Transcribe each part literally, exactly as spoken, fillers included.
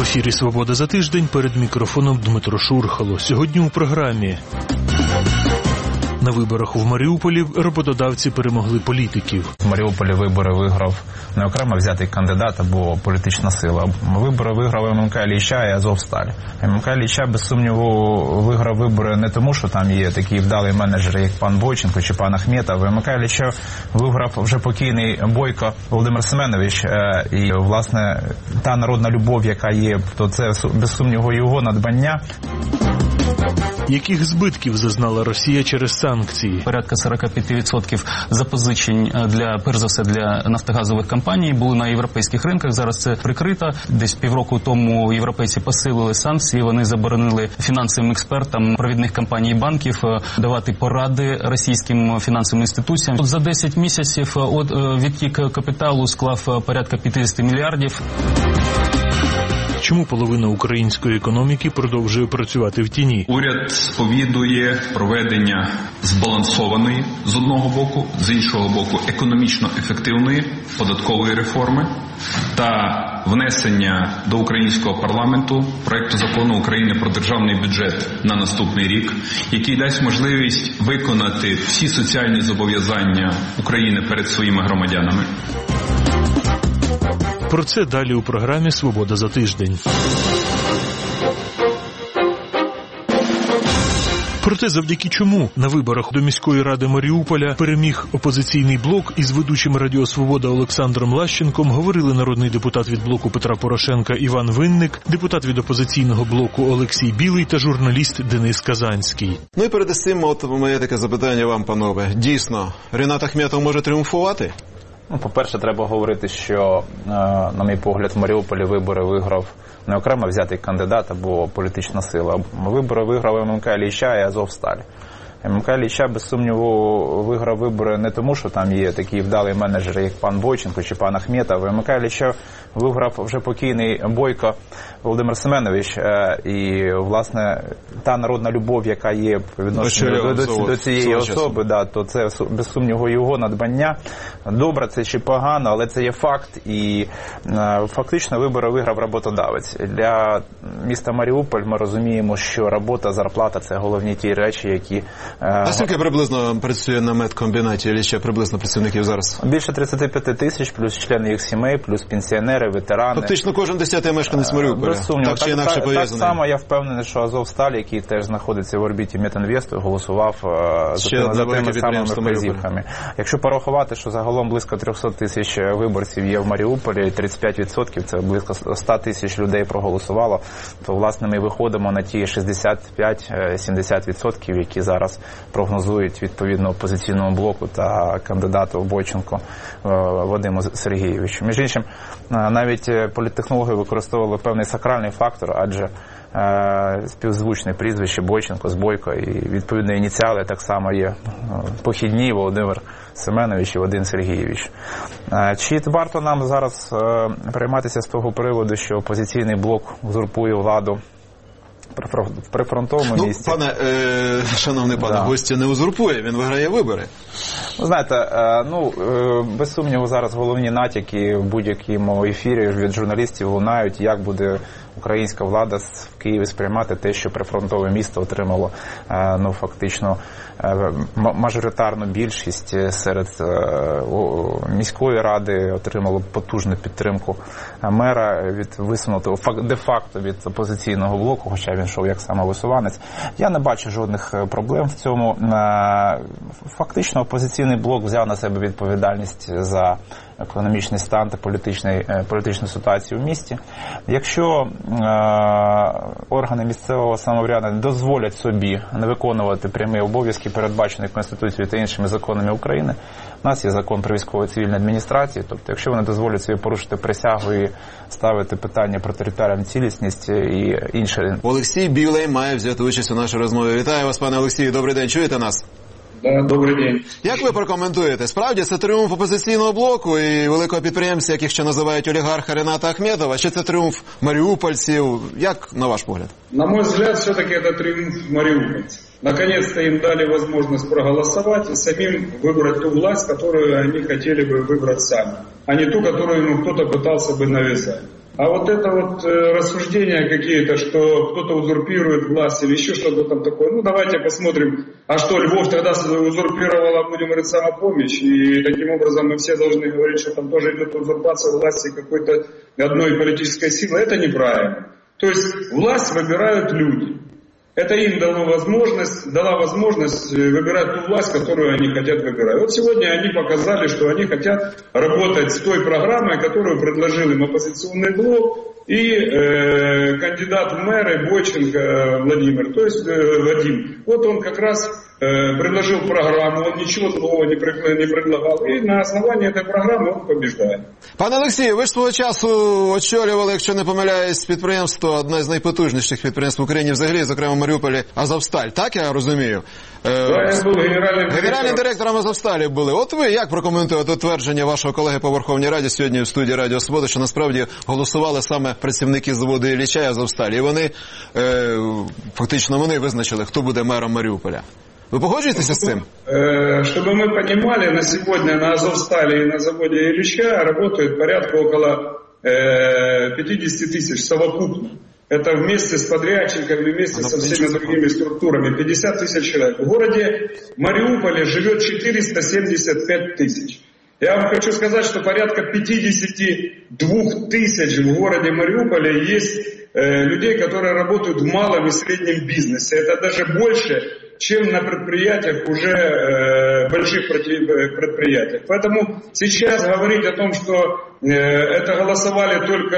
ефірі «Свобода за тиждень», перед мікрофоном Дмитро Шурхало. Сьогодні у програмі. На виборах в Маріуполі роботодавці перемогли політиків. В Маріуполі вибори виграв не окремо взятий кандидат або політична сила. Вибори виграв ем ем ка Ілліча і Азовсталь. ем ем ка Ілліча, без сумніву, виграв вибори не тому, що там є такі вдалі менеджери, як пан Бойченко чи пан Ахметов. ем ем ка Ілліча виграв вже покійний Бойко Володимир Семенович. І, власне, та народна любов, яка є, то це, без сумніву, його надбання. Яких збитків зазнала Росія через санкції? Порядка сорок п'ять відсотків запозичень для, перш за все, для нафтогазових компаній були на європейських ринках. Зараз це прикрито. Десь півроку тому європейці посилили санкції. Вони заборонили фінансовим експертам провідних компаній і банків давати поради російським фінансовим інституціям. За десять місяців відтік капіталу склав порядка п'ятдесят мільярдів. Чому половина української економіки продовжує працювати в тіні? Уряд сповідує проведення збалансованої, з одного боку, з іншого боку, економічно ефективної податкової реформи та внесення до українського парламенту проекту закону України про державний бюджет на наступний рік, який дасть можливість виконати всі соціальні зобов'язання України перед своїми громадянами. Про це далі у програмі «Свобода за тиждень». Проте завдяки чому на виборах до міської ради Маріуполя переміг опозиційний блок із ведучим Радіо Свобода Олександром Лащенком, говорили народний депутат від блоку Петра Порошенка Іван Винник, депутат від опозиційного блоку Олексій Білий та журналіст Денис Казанський. Ну і перед цим, от моє таке запитання вам, панове. Дійсно, Рінат Ахметов може тріумфувати? Ну, по-перше, треба говорити, що, на мій погляд, в Маріуполі вибори виграв не окремо взятий кандидат або політична сила. Вибори виграв ем ем ка Ілліча і Азовсталь. ем ем ка Ілліча, без сумніву, виграв вибори не тому, що там є такі вдалі менеджери, як пан Бойченко чи пан Ахметов. ем ем ка Ілліча виграв вже покійний Бойко Володимир Семенович. І, власне, та народна любов, яка є по відношенню до, до, до цієї особи, да, то це, без сумніву, його надбання. Добре це чи погано, але це є факт. І фактично вибори виграв роботодавець. Для міста Маріуполь ми розуміємо, що робота, зарплата – це головні ті речі, які... А скільки приблизно працює на медкомбінаті Ілліча, приблизно працівників зараз? Більше тридцять п'ять тисяч, плюс члени їх сімей, плюс пенсіонери, ветерани. Фактично кожен десятий мешканець Маріуполя. Так чи інакше так, пов'язаний. Так само я впевнений, що Азовсталь, який теж знаходиться в орбіті Метінвесту, голосував за тими, за тими самими вказівками. Якщо порахувати, що загалом близько триста тисяч виборців є в Маріуполі, і тридцять п'ять відсотків, це близько сто тисяч людей проголосувало, то, власне, ми виходимо на ті шістдесят п'ять - сімдесят відсотків, які зараз прогнозують відповідно опозиційному блоку та кандидату Бойченко Вадиму Сергійовичу. Між іншим, навіть політтехнологи використовували певний сакральний фактор, адже е, співзвучне прізвище Бойченко з Бойко і відповідні ініціали так само є похідні: Володимир Семенович і Вадим Сергійович. Е, чи варто нам зараз е, перейматися з того приводу, що опозиційний блок узурпує владу в прифронтовому ну, місті? Пане, е, шановний пане, да. Гостя не узурпує, він виграє вибори. Ви знаєте, е, ну, е, без сумніву зараз головні натяки в будь-якому ефірі від журналістів лунають, як буде українська влада в Києві сприймати те, що прифронтове місто отримало, е, ну, фактично, е, мажоритарну більшість серед е, о, міської ради, отримало потужну підтримку мера від висунутого де-факто від опозиційного блоку, хоча він йшов як самовисуванець. Я не бачу жодних проблем в цьому. Фактично опозиційний блок взяв на себе відповідальність за економічний стан та політичну ситуацію в місті. Якщо е, органи місцевого самоврядування дозволять собі не виконувати прямі обов'язки, передбачені Конституцією та іншими законами України, у нас є закон про військово-цивільну адміністрацію, тобто якщо вони дозволять собі порушити присягу і ставити питання про територіальну цілісність і інше. Олексій Білий має взяти участь у нашій розмові. Вітаю вас, пане Олексію, добрий день, чуєте нас? Да, добрий день. Як ви прокоментуєте? Справді це тріумф опозиційного блоку і великого підприємця, яких ще називають олігарха Ріната Ахметова, чи це тріумф маріупольців? Як, на ваш погляд? На мой взгляд, все-таки это триумф мариупольцев. Наконец-то им дали возможность проголосовать и самим выбрать ту власть, которую они хотели бы выбрать сами, а не ту, которую им кто-то пытался бы навязать. А вот это вот э, рассуждения какие-то, что кто-то узурпирует власть или еще что-то там такое. Ну, давайте посмотрим. А что, Львов тогда узурпировала, будем говорить, самопомощь. И таким образом мы все должны говорить, что там тоже идет узурпация власти какой-то одной политической силы. Это неправильно. То есть власть выбирают люди. Это им дало возможность, дала возможность выбирать ту власть, которую они хотят выбирать. Вот сегодня они показали, что они хотят работать с той программой, которую предложил им оппозиционный блок и э, кандидат в мэры Бойченко Владимир, то есть э, Вадим. Вот он как раз э, предложил программу, он ничего нового не, пред, не предлагал, і на основанні цієї програми він побіждає. Пане Олексію, ви ж свого часу очолювали, якщо не помиляюсь, підприємство, одне з найпотужніших підприємств в Україні, взагалі, зокрема в Маріуполі, Азовсталь, так я розумію? Да, я був генеральним, генеральним директором Азовсталі були. От ви як прокоментуєте твердження вашого колеги по Верховній Раді сьогодні в студії Радіо Свобода, що насправді голосували саме працівники заводу Ілліча і Азовсталі, і вони, е, фактично вони визначили, хто буде мером Маріуполя. Вы погоджуетесь с этим? Чтобы мы понимали, на сегодня на Азовстале и на заводе Ильича работает порядка около пятьдесят тысяч совокупно. Это вместе с подрядчиками, вместе со всеми другими структурами. пятьдесят тысяч человек. В городе Мариуполе живет четыреста семьдесят пять тысяч. Я вам хочу сказать, что порядка пятьдесят два тысяч в городе Мариуполе есть э, людей, которые работают в малом и среднем бизнесе. Это даже больше, чем на предприятиях, уже э, больших предприятиях. Поэтому сейчас говорить о том, что э, это голосовали только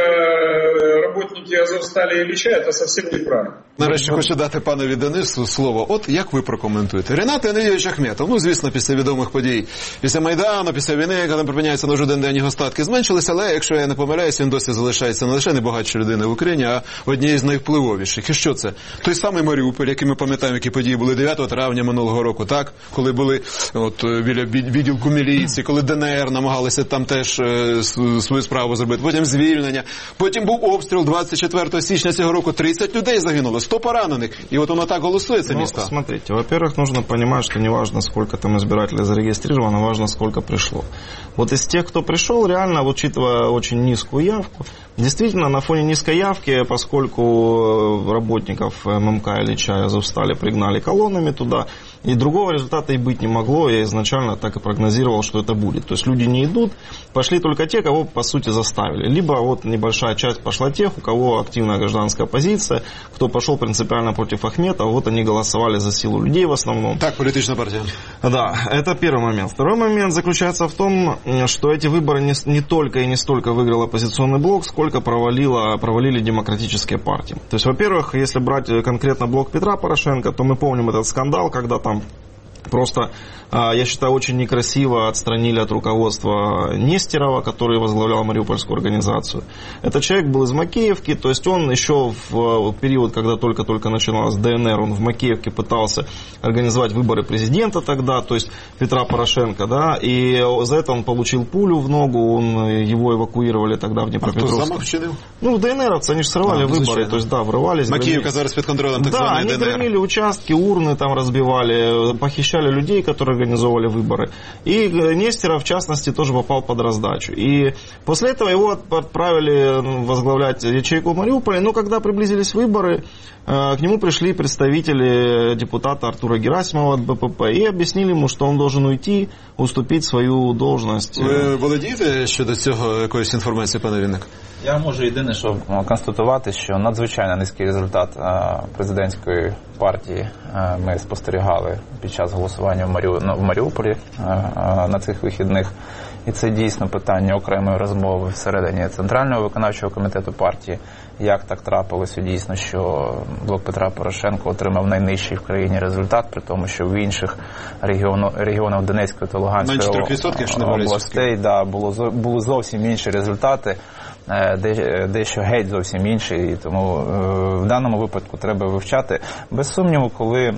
работники Азовстали и Ілліча, это совсем неправильно. Нарешті хочу дати панові Денису слово. От як ви прокоментуєте? Рінат Леонідович Ахметов, ну, звісно, після відомих подій, після Майдану, після війни, яка там припиняється на жоден день, його статки зменшилися, але, якщо я не помиляюсь, він досі залишається не лише найбагатшою людиною в Україні, а однією з найвпливовіших. І що це? Той самий Маріуполь, який ми пам'ятаємо, які події були дев'ятого травня минулого року, так? Коли були от, біля відділку міліції, коли ДНР намагалися там теж е, свою справу зробити, потім звільнення, потім був обстріл двадцять четвертого січня цього року, тридцять людей загинуло, сто поранених, и вот оно так голосует, это место. Ну, смотрите, во-первых, нужно понимать, что не важно, сколько там избирателей зарегистрировано, важно, сколько пришло. Вот из тех, кто пришел, реально, учитывая очень низкую явку, действительно, на фоне низкой явки, поскольку работников ММК Ілліча и Азовстали пригнали колоннами туда, и другого результата и быть не могло, я изначально так и прогнозировал, что это будет. То есть люди не идут, пошли только те, кого, по сути, заставили. Либо вот небольшая часть пошла тех, у кого активная гражданская позиция, кто пошел принципиально против Ахметова, вот они голосовали за силу людей в основном. Так, политическая партия. Да, это первый момент. Второй момент заключается в том, что эти выборы не, не только и не столько выиграл оппозиционный блок, сколько провалило, провалили демократические партии. То есть, во-первых, если брать конкретно блок Петра Порошенко, то мы помним этот скандал, когда там просто, я считаю, очень некрасиво отстранили от руководства Нестерова, который возглавлял Мариупольскую организацию. Этот человек был из Макеевки, то есть он еще в период, когда только-только начиналась ДНР, он в Макеевке пытался организовать выборы президента тогда, то есть Петра Порошенко, да, и за это он получил пулю в ногу, он, его эвакуировали тогда в Днепропетровск. А кто замах чинил? Ну, ДНРовцы, они же срывали а, выборы, то есть, да, врывались. Макеевка зараз под контролем так да, званой ДНР. Да, они громили участки, урны там разбивали, похищали людей, которые организовывали выборы. И Нестеров, в частности, тоже попал под раздачу. И после этого его отправили возглавлять ячейку в Мариуполе. Но когда приблизились выборы, к нему пришли представители депутата Артура Герасимова от БПП и объяснили ему, что он должен уйти, уступить свою должность. Ви володієте щодо цього якоїсь інформації, пане Вінник? Я можу єдине, що констатувати, що надзвичайно низький результат президентської партії ми спостерігали під час голосування в, Маріу... в Маріуполі на цих вихідних. І це дійсно питання окремої розмови всередині Центрального виконавчого комітету партії. Як так трапилося дійсно, що блок Петра Порошенка отримав найнижчий в країні результат, при тому, що в інших регіонах, регіонах Донецької та Луганської областей да, було, були зовсім інші результати, дещо геть зовсім інші, і тому в даному випадку треба вивчати. Без сумніву, коли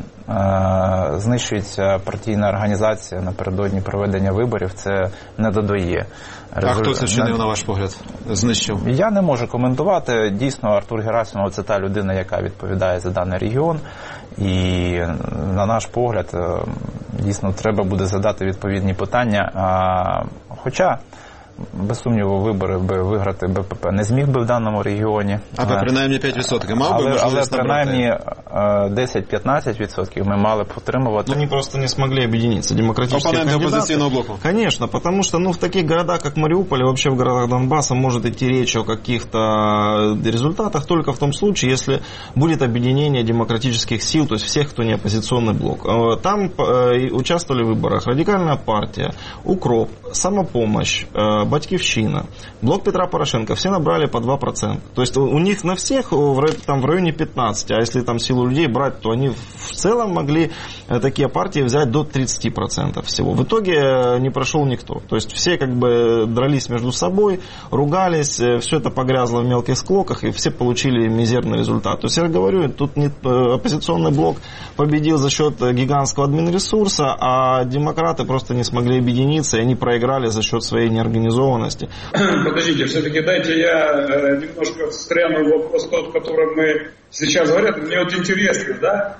знищується партійна організація напередодні проведення виборів, це не додає. А хто це вчинив, на ваш погляд, знищив? Я не можу коментувати. Дійсно, Артур Герасимов – це та людина, яка відповідає за даний регіон. І, на наш погляд, дійсно, треба буде задати відповідні питання. Хоча без сумніву, вибори би виграти БПП не зміг би в даному регіоні. А би принаймні п'ять відсотків мав би але, можливість але принаймні десять-п'ятнадцять відсотків ми мали б отримувати. Ну, они просто не смогли объединиться. Демократические Оппоненты кандидаты. оппозиционного блока. Конечно, потому что ну, в таких городах, как Мариуполь, и вообще в городах Донбасса может идти речь о каких-то результатах только в том случае, если будет объединение демократических сил, то есть всех, кто не оппозиционный блок. Там э, участвовали в выборах Радикальная партия, Укроп, Самопомощь, э, Батькивщина, Блок Петра Порошенко. Все набрали по два процента. То есть у них на всех в, там, в районе пятнадцать, а если там силу людей брать, то они в целом могли э, такие партии взять до тридцать процентов всего. В итоге не прошел никто. То есть все как бы дрались между собой, ругались, все это погрязло в мелких склоках, и все получили мизерный результат. То есть я говорю, тут не, оппозиционный блок победил за счет гигантского админресурса, а демократы просто не смогли объединиться, и они проиграли за счет своей неорганизованности. Подождите, все-таки дайте я немножко встряну в вопрос тот, о котором мы сейчас говорят. Мне вот интересно, да,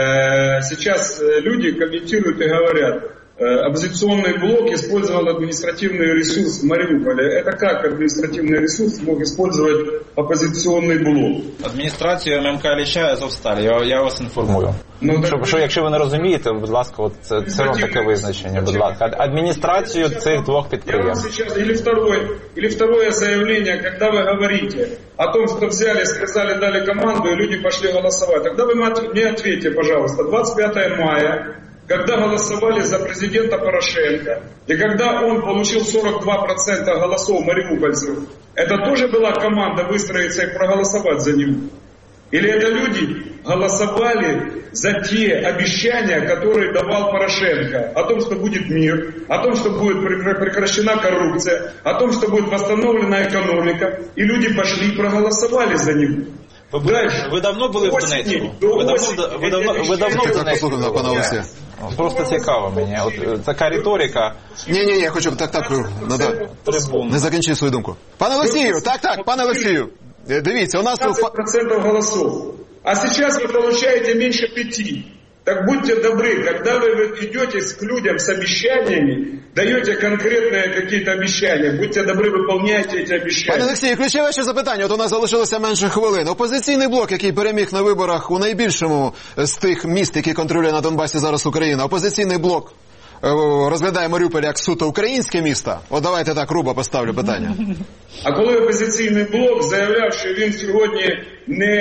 сейчас люди комментируют и говорят, оппозиционный блок использовал административный ресурс в Мариуполе. Это как административный ресурс мог использовать оппозиционный блок? Адміністрацію ММК Ілліча Азовсталь, я, я вас інформую. Ну, що, так... що, якщо ви не розумієте, будь ласка, от це, це вам таке визначення, будь ласка. Адміністрацію цих двох підприємств. Сейчас, или, второе, или второе заявление, когда вы говорите о том, что взяли, сказали, дали команду, и люди пошли голосовать. Тогда вы мне ответьте, пожалуйста, двадцать пятого мая, когда голосовали за президента Порошенко, и когда он получил сорок два процента голосов мариупольцев, это тоже была команда выстроиться и проголосовать за него? Или это люди голосовали за те обещания, которые давал Порошенко, о том, что будет мир, о том, что будет прекращена коррупция, о том, что будет восстановлена экономика, и люди пошли и проголосовали за него? Ви, ви давно були в Донецьку? Ви давно, ви давно, ви давно в Донецьку? Просто цікаво мені. От така риторика. Ні-ні-ні, я хочу так, так, надо. Не закінчив свою думку. Пане Олексію, так, так, пане Олексію. Дивіться, у нас... пятнадцать процентов голосов. А сейчас вы получаете меньше пяти. Так будьте добры, когда вы идете к людям с обещаниями, даете конкретные какие-то обещания, будьте добры, выполняйте эти обещания. Пане Олексію, ключове ще запитання. От у нас залишилося менше хвилин. Опозиційний блок, який переміг на виборах у найбільшому з тих міст, які контролює на Донбасі зараз Україна, опозиційний блок розглядає Маріуполь як суто українське місто? От давайте так грубо поставлю питання. А коли опозиційний блок заявляв, що він сьогодні не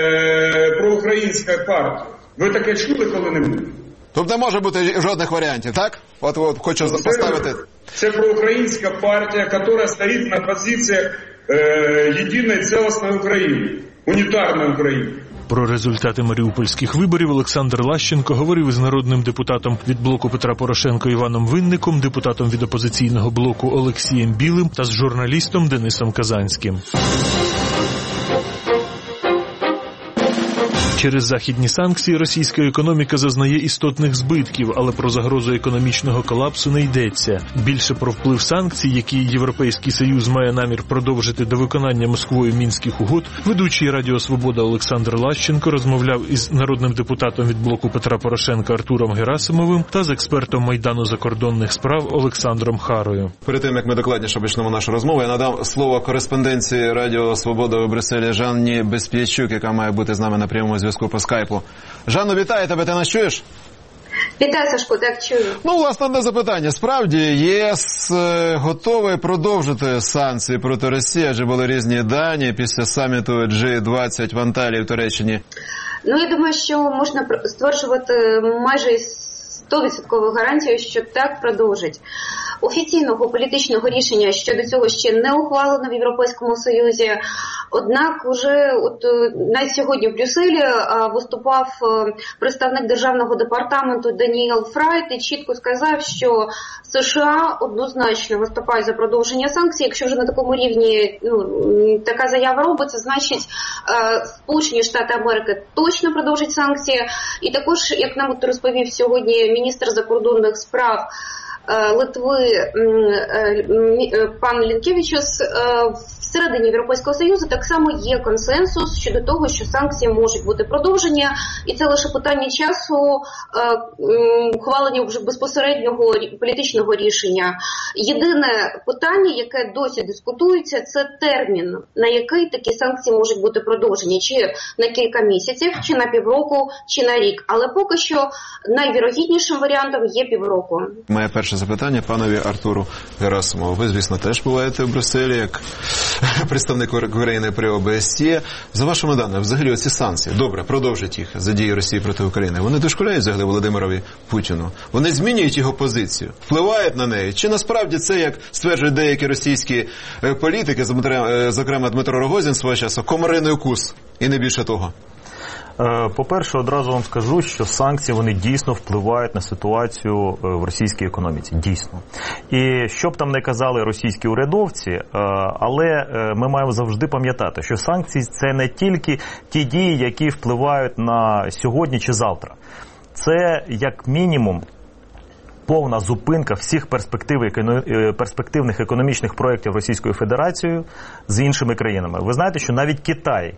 е, проукраїнська партія, ви таке чули коли-небудь? Тобто не може бути жодних варіантів, так? От, от хочу це, поставити. Це проукраїнська партія, яка стоїть на позиціях е, єдиної цілісної України, унітарної України. Про результати маріупольських виборів Олександр Лащенко говорив із народним депутатом від блоку Петра Порошенка Іваном Винником, депутатом від опозиційного блоку Олексієм Білим та з журналістом Денисом Казанським. Через західні санкції російська економіка зазнає істотних збитків, але про загрозу економічного колапсу не йдеться. Більше про вплив санкцій, які Європейський Союз має намір продовжити до виконання Москвою Мінських угод, ведучий Радіо Свобода Олександр Лащенко розмовляв із народним депутатом від блоку Петра Порошенка Артуром Герасимовим та з експертом Майдану закордонних справ Олександром Харою. Перед тим, як ми докладніше почнемо нашу розмову, я надам слово кореспонденції Радіо Свобода у Брюсселі Жанні Безп'ячук, яка має бути з нами на прямому зв'язку по скайпу. Жанно, вітаю тебе, ти нас чуєш? Вітаю, Сашко, так чую. Ну, власне, одне запитання. Справді, ЄС готовий продовжити санкції проти Росії, адже були різні дані після саміту джі двадцять в Анталії в Туреччині? Ну, я думаю, що можна стверджувати майже сто відсотків гарантію, що так продовжить. Офіційного політичного рішення щодо цього ще не ухвалено в Європейському Союзі. Однак уже от навіть сьогодні в Брюсселі виступав представник Державного департаменту Даніел Фрайт і чітко сказав, що США однозначно виступають за продовження санкцій. Якщо вже на такому рівні ну, така заява робиться, значить Сполучені Штати Америки точно продовжать санкції. І також, як нам от розповів сьогодні міністр закордонних справ Литви пан Лінкевичус, всередині Європейського Союзу так само є консенсус щодо того, що санкції можуть бути продовжені, і це лише питання часу ухвалення вже безпосереднього політичного рішення. Єдине питання, яке досі дискутується, це термін, на який такі санкції можуть бути продовжені, чи на кілька місяців, чи на півроку, чи на рік. Але поки що найвірогіднішим варіантом є півроку. Моє перше запитання панові Артуру Герасимову. Ви, звісно, теж буваєте в Брюсселі як представник України при О Б С Є. За вашими даними, взагалі оці санкції, добре, продовжить їх за дії Росії проти України. Вони дошкуляють взагалі Володимирові Путіну? Вони змінюють його позицію? Впливають на неї? Чи насправді це, як стверджують деякі російські політики, зокрема Дмитро Рогозін свого часу, комариний укус і не більше того? По-перше, одразу вам скажу, що санкції, вони дійсно впливають на ситуацію в російській економіці. Дійсно. І що б там не казали російські урядовці, але ми маємо завжди пам'ятати, що санкції – це не тільки ті дії, які впливають на сьогодні чи завтра. Це, як мінімум, повна зупинка всіх перспектив, перспективних економічних проєктів Російською Федерацією з іншими країнами. Ви знаєте, що навіть Китай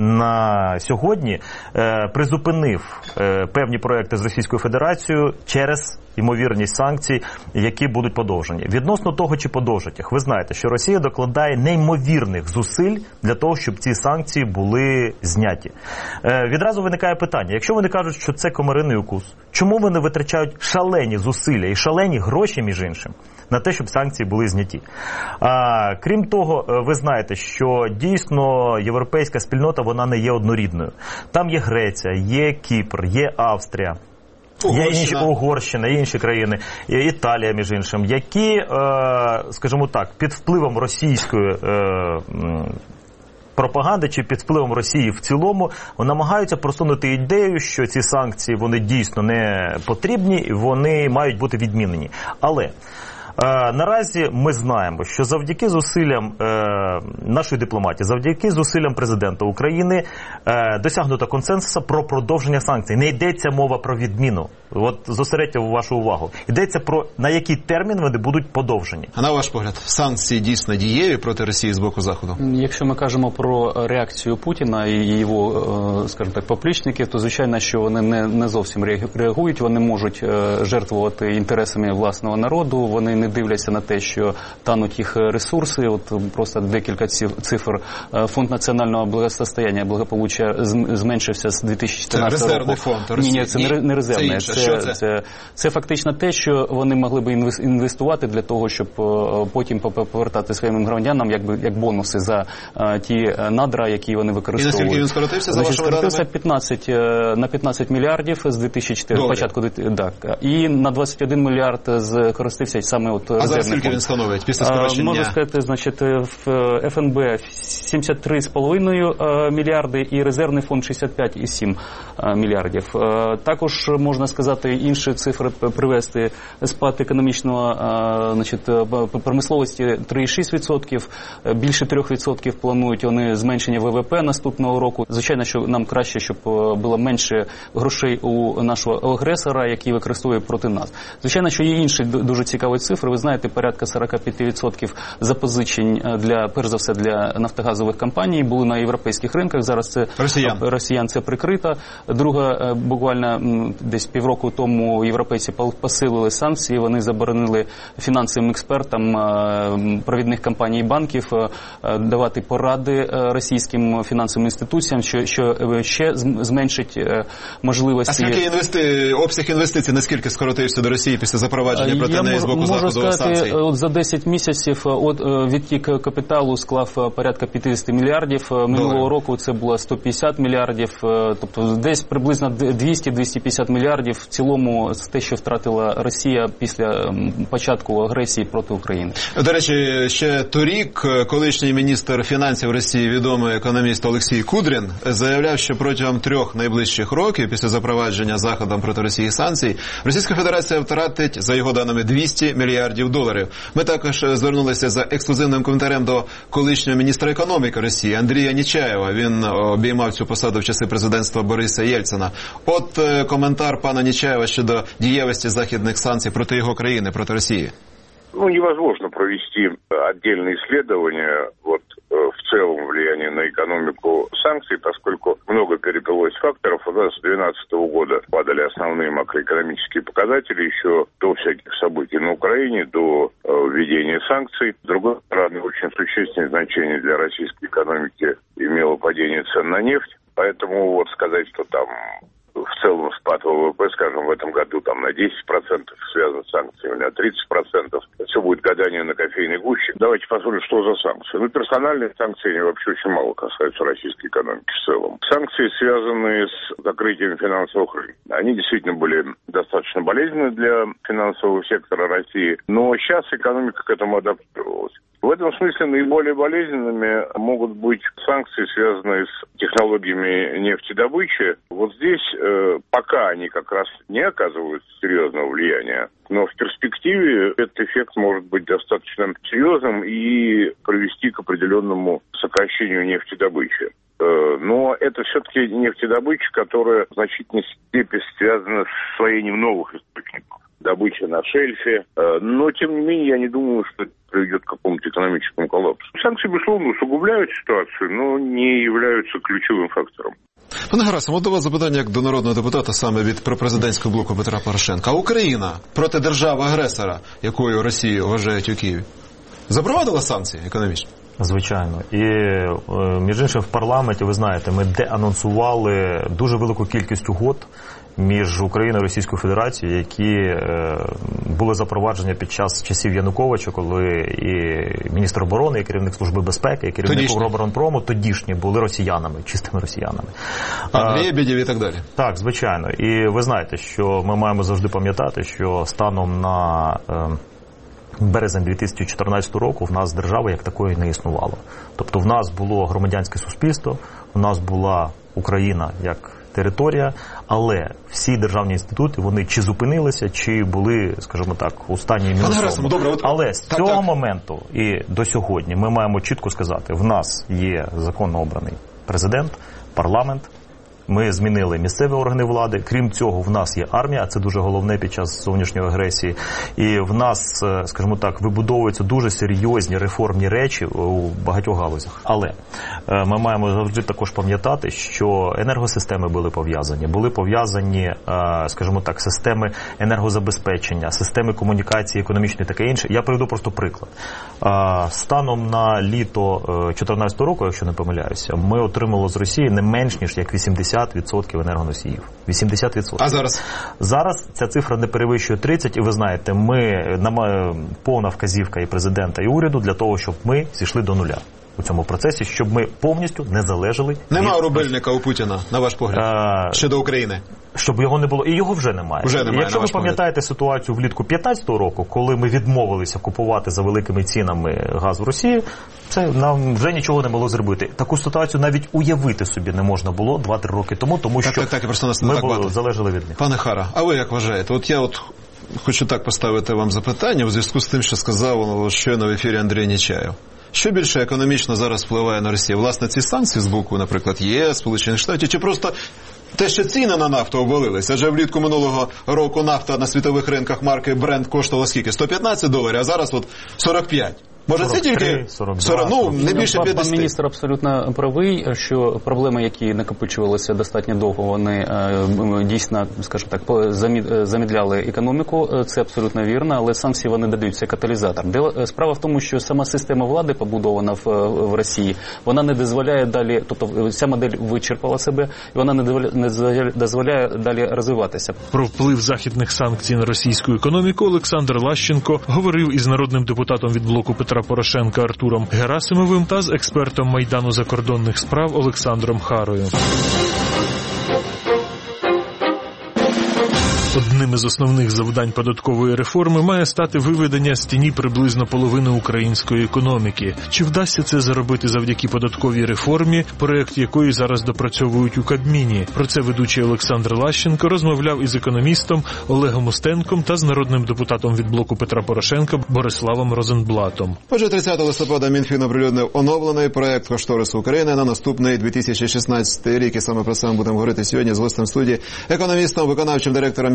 на сьогодні е, призупинив е, певні проекти з Російською Федерацією через ймовірність санкцій, які будуть подовжені. Відносно того, чи подовжать їх, ви знаєте, що Росія докладає неймовірних зусиль для того, щоб ці санкції були зняті. Е, відразу виникає питання, якщо вони кажуть, що це комариний укус, чому вони витрачають шалені зусилля і шалені гроші, між іншим, на те, щоб санкції були зняті? А, крім того, ви знаєте, що дійсно європейська спільнота, вона не є однорідною. Там є Греція, є Кіпр, є Австрія, Угорщина. Є інші, Угорщина, є інші країни, є Італія, між іншим, які, е, скажімо так, під впливом російської е, пропаганди чи під впливом Росії в цілому намагаються просунути ідею, що ці санкції, вони дійсно не потрібні, вони мають бути відмінені. Але Е, наразі ми знаємо, що завдяки зусиллям е, нашої дипломатії, завдяки зусиллям президента України е, досягнуто консенсусу про продовження санкцій. Не йдеться мова про відміну. От зосередьте вашу увагу. Йдеться про на який термін вони будуть подовжені. А на ваш погляд, санкції дійсно дієві проти Росії з боку Заходу? Якщо ми кажемо про реакцію Путіна і його, скажімо так, поплічників, то звичайно, що вони не, не зовсім реагують, вони можуть жертвувати інтересами власного народу, вони не дивляться на те, що тануть їх ресурси. От просто декілька цифр. Фонд національного благосостояння, благополуччя зменшився з дві тисячі чотирнадцятого року. Це резервний фонд Росії? Ні, ні, це не, не резервний. Це, це, це? Це, це фактично те, що вони могли б інвестувати для того, щоб потім повертати своїм громадянам якби як бонуси за ті надра, які вони використовують. І наскільки він скоротився, за вашими даними? Скоротився п'ятнадцять, на п'ятнадцять мільярдів з дві тисячі чотирнадцятого початку, так. І на двадцять один мільярд скористився саме от резервний фонд. А зараз скільки він становить після скорочення? Можу сказати, значить, в Ф Н Б сімдесят три цілих п'ять десятих мільярди і резервний фонд шістдесят п'ять цілих сім мільярдів. Також можна сказати, інші цифри привести: спад економічного, значить, промисловості три цілих шість десятих відсотків, більше трьох відсотків планують вони зменшення В В П наступного року. Звичайно, що нам краще, щоб було менше грошей у нашого агресора, який використовує проти нас. Звичайно, що є інші дуже цікаві цифри. Ви знаєте, порядка сорок п'ять відсотків запозичень для, перш за все, для нафтогазових компаній були на європейських ринках. Зараз це росіян, росіян це прикрито. Друга, буквально десь півроку тому європейці посилили санкції, вони заборонили фінансовим експертам провідних компаній і банків давати поради російським фінансовим інституціям, що, що ще зменшить можливості. А скільки інвести... обсяг інвестицій, наскільки скоротився до Росії після запровадження проти Я неї з боку Заходу санкцій? Можу сказати, от за десять місяців от відтік капіталу склав порядка п'ятдесят мільярдів, минулого Долар. року це було сто п'ятдесят мільярдів, тобто десь приблизно двісті - двісті п'ятдесят мільярдів в цілому з те, що втратила Росія після початку агресії проти України. До речі, ще торік колишній міністр фінансів Росії, відомий економіст Олексій Кудрін, заявляв, що протягом трьох найближчих років після запровадження Заходом проти Росії санкцій Російська Федерація втратить, за його даними, двісті мільярдів доларів. Ми також звернулися за ексклюзивним коментарем до колишнього міністра економіки Росії Андрія Нечаєва. Він обіймав цю посаду в часи президентства Бориса Єльцина. От коментар пана Нечаєва щодо дієвості західних санкцій проти його країни, проти Росії. Ну, невозможно провести отдельные исследования вот, в целом влияния на экономику санкций, поскольку много переплылось факторов. У нас с две тысячи двенадцатого года падали основные макроэкономические показатели еще до всяких событий на Украине, до введения санкций. С другой стороны, очень существенное значение для российской экономики имело падение цен на нефть. Поэтому вот сказать, что там в целом спад ВВП, скажем, в этом году там на десять процентов связан с санкциями, на тридцать процентов. Все будет гадание на кофейной гуще. Давайте посмотрим, что за санкции. Ну, персональные санкции они вообще очень мало касаются российской экономики в целом. Санкции, связанные с закрытием финансовых рынков, они действительно были достаточно болезненны для финансового сектора России, но сейчас экономика к этому адаптировалась. В этом смысле наиболее болезненными могут быть санкции, связанные с технологиями нефтедобычи. Вот здесь э, пока они как раз не оказывают серьезного влияния, но в перспективе этот эффект может быть достаточно серьезным и привести к определенному сокращению нефтедобычи. Э, но это все-таки нефтедобыча, которая в значительной степени связана с освоением новых источников. Добыча на шельфе. Но, тем не менее, я не думаю, что это приведет к какому-то экономическому коллапсу. Санкции, безусловно, усугубляют ситуацию, но не являются ключовим фактором. Пане Герасимов, от до вас запитання як до народного депутата саме від пропрезидентського блоку Петра Порошенка. А Україна проти держави-агресора, якою Росію вважають у Києві, запровадила санкції економічні? Звичайно. І, між іншим, в парламенті, ви знаєте, ми деанонсували дуже велику кількість угод між Україною і Російською Федерацією, які е, були запроваджені під час часів Януковича, коли і міністр оборони, і керівник Служби безпеки, і керівник Укроборонпрому тодішні були росіянами, чистими росіянами. А Лебедєв і так далі. Так, звичайно. І ви знаєте, що ми маємо завжди пам'ятати, що станом на е, березень дві тисячі чотирнадцятого року в нас держави як такої не існувало. Тобто в нас було громадянське суспільство, в нас була Україна як територія, але всі державні інститути, вони чи зупинилися, чи були, скажімо так, у стані мінусовому. Але з цього так, моменту і до сьогодні ми маємо чітко сказати, в нас є законно обраний президент, парламент, ми змінили місцеві органи влади, крім цього в нас є армія, а це дуже головне під час зовнішньої агресії, і в нас, скажімо так, вибудовуються дуже серйозні реформні речі у багатьох галузях. Але ми маємо завжди також пам'ятати, що енергосистеми були пов'язані, були пов'язані, скажімо так, системи енергозабезпечення, системи комунікації, економічної, таке інше. Я приведу просто приклад. Станом на літо дві тисячі чотирнадцятого року, якщо не помиляюся, ми отримали з Росії не менш ніж як вісімдесят відсотків енергоносіїв. вісімдесят відсотків. А зараз? Зараз ця цифра не перевищує тридцять, і ви знаєте, ми, повна вказівка і президента, і уряду для того, щоб ми зійшли до нуля у цьому процесі, щоб ми повністю не залежали. Нема від... рубельника у Путіна, на ваш погляд, а... щодо України? Щоб його не було. І його вже немає. Вже немає. Якщо ви пам'ятаєте ситуацію влітку п'ятнадцятого року, коли ми відмовилися купувати за великими цінами газ в Росії, це нам вже нічого не могло зробити. Таку ситуацію навіть уявити собі не можна було два-три роки тому, тому так, що так, так, просто нас ми були, залежали від них. Пане Хара, а ви як вважаєте? От я от хочу так поставити вам запитання у зв'язку з тим, що сказав щойно в ефірі Андрій Нечаєв. Що більше економічно зараз впливає на Росію? Власне, ці санкції з боку, наприклад, ЄС, Сполучених Штатів, чи просто те, що ціни на нафту обвалилися? Адже влітку минулого року нафта на світових ринках марки Brent коштувала скільки? сто п'ятнадцять доларів, а зараз от сорок п'ять. Може, це тільки сорок два, ну, не більше п'ятдесят. Пан міністр абсолютно правий, що проблеми, які накопичувалися достатньо довго, вони дійсно, скажімо так, замідляли економіку, це абсолютно вірно, але санкції вони дають, це каталізатор. Справа в тому, що сама система влади, побудована в, в Росії, вона не дозволяє далі, тобто ця модель вичерпала себе, і вона не дозволяє далі розвиватися. Про вплив західних санкцій на російську економіку Олександр Лащенко говорив із народним депутатом від блоку Петра Порошенка Артуром Герасимовим та з експертом Майдану закордонних справ Олександром Харою. Одним із основних завдань податкової реформи має стати виведення з тіні приблизно половини української економіки. Чи вдасться це зробити завдяки податковій реформі, проект якої зараз допрацьовують у Кабміні? Про це ведучий Олександр Лащенко розмовляв із економістом Олегом Устенком та з народним депутатом від блоку Петра Порошенка Бориславом Розенблатом. Отже, тридцятого листопада Мінфін оприлюднив оновлений проект кошторису України на наступний дві тисячі шістнадцятий рік. І саме про це ми будемо говорити сьогодні з гостем студії, економістом, виконавчим директором Міжнародного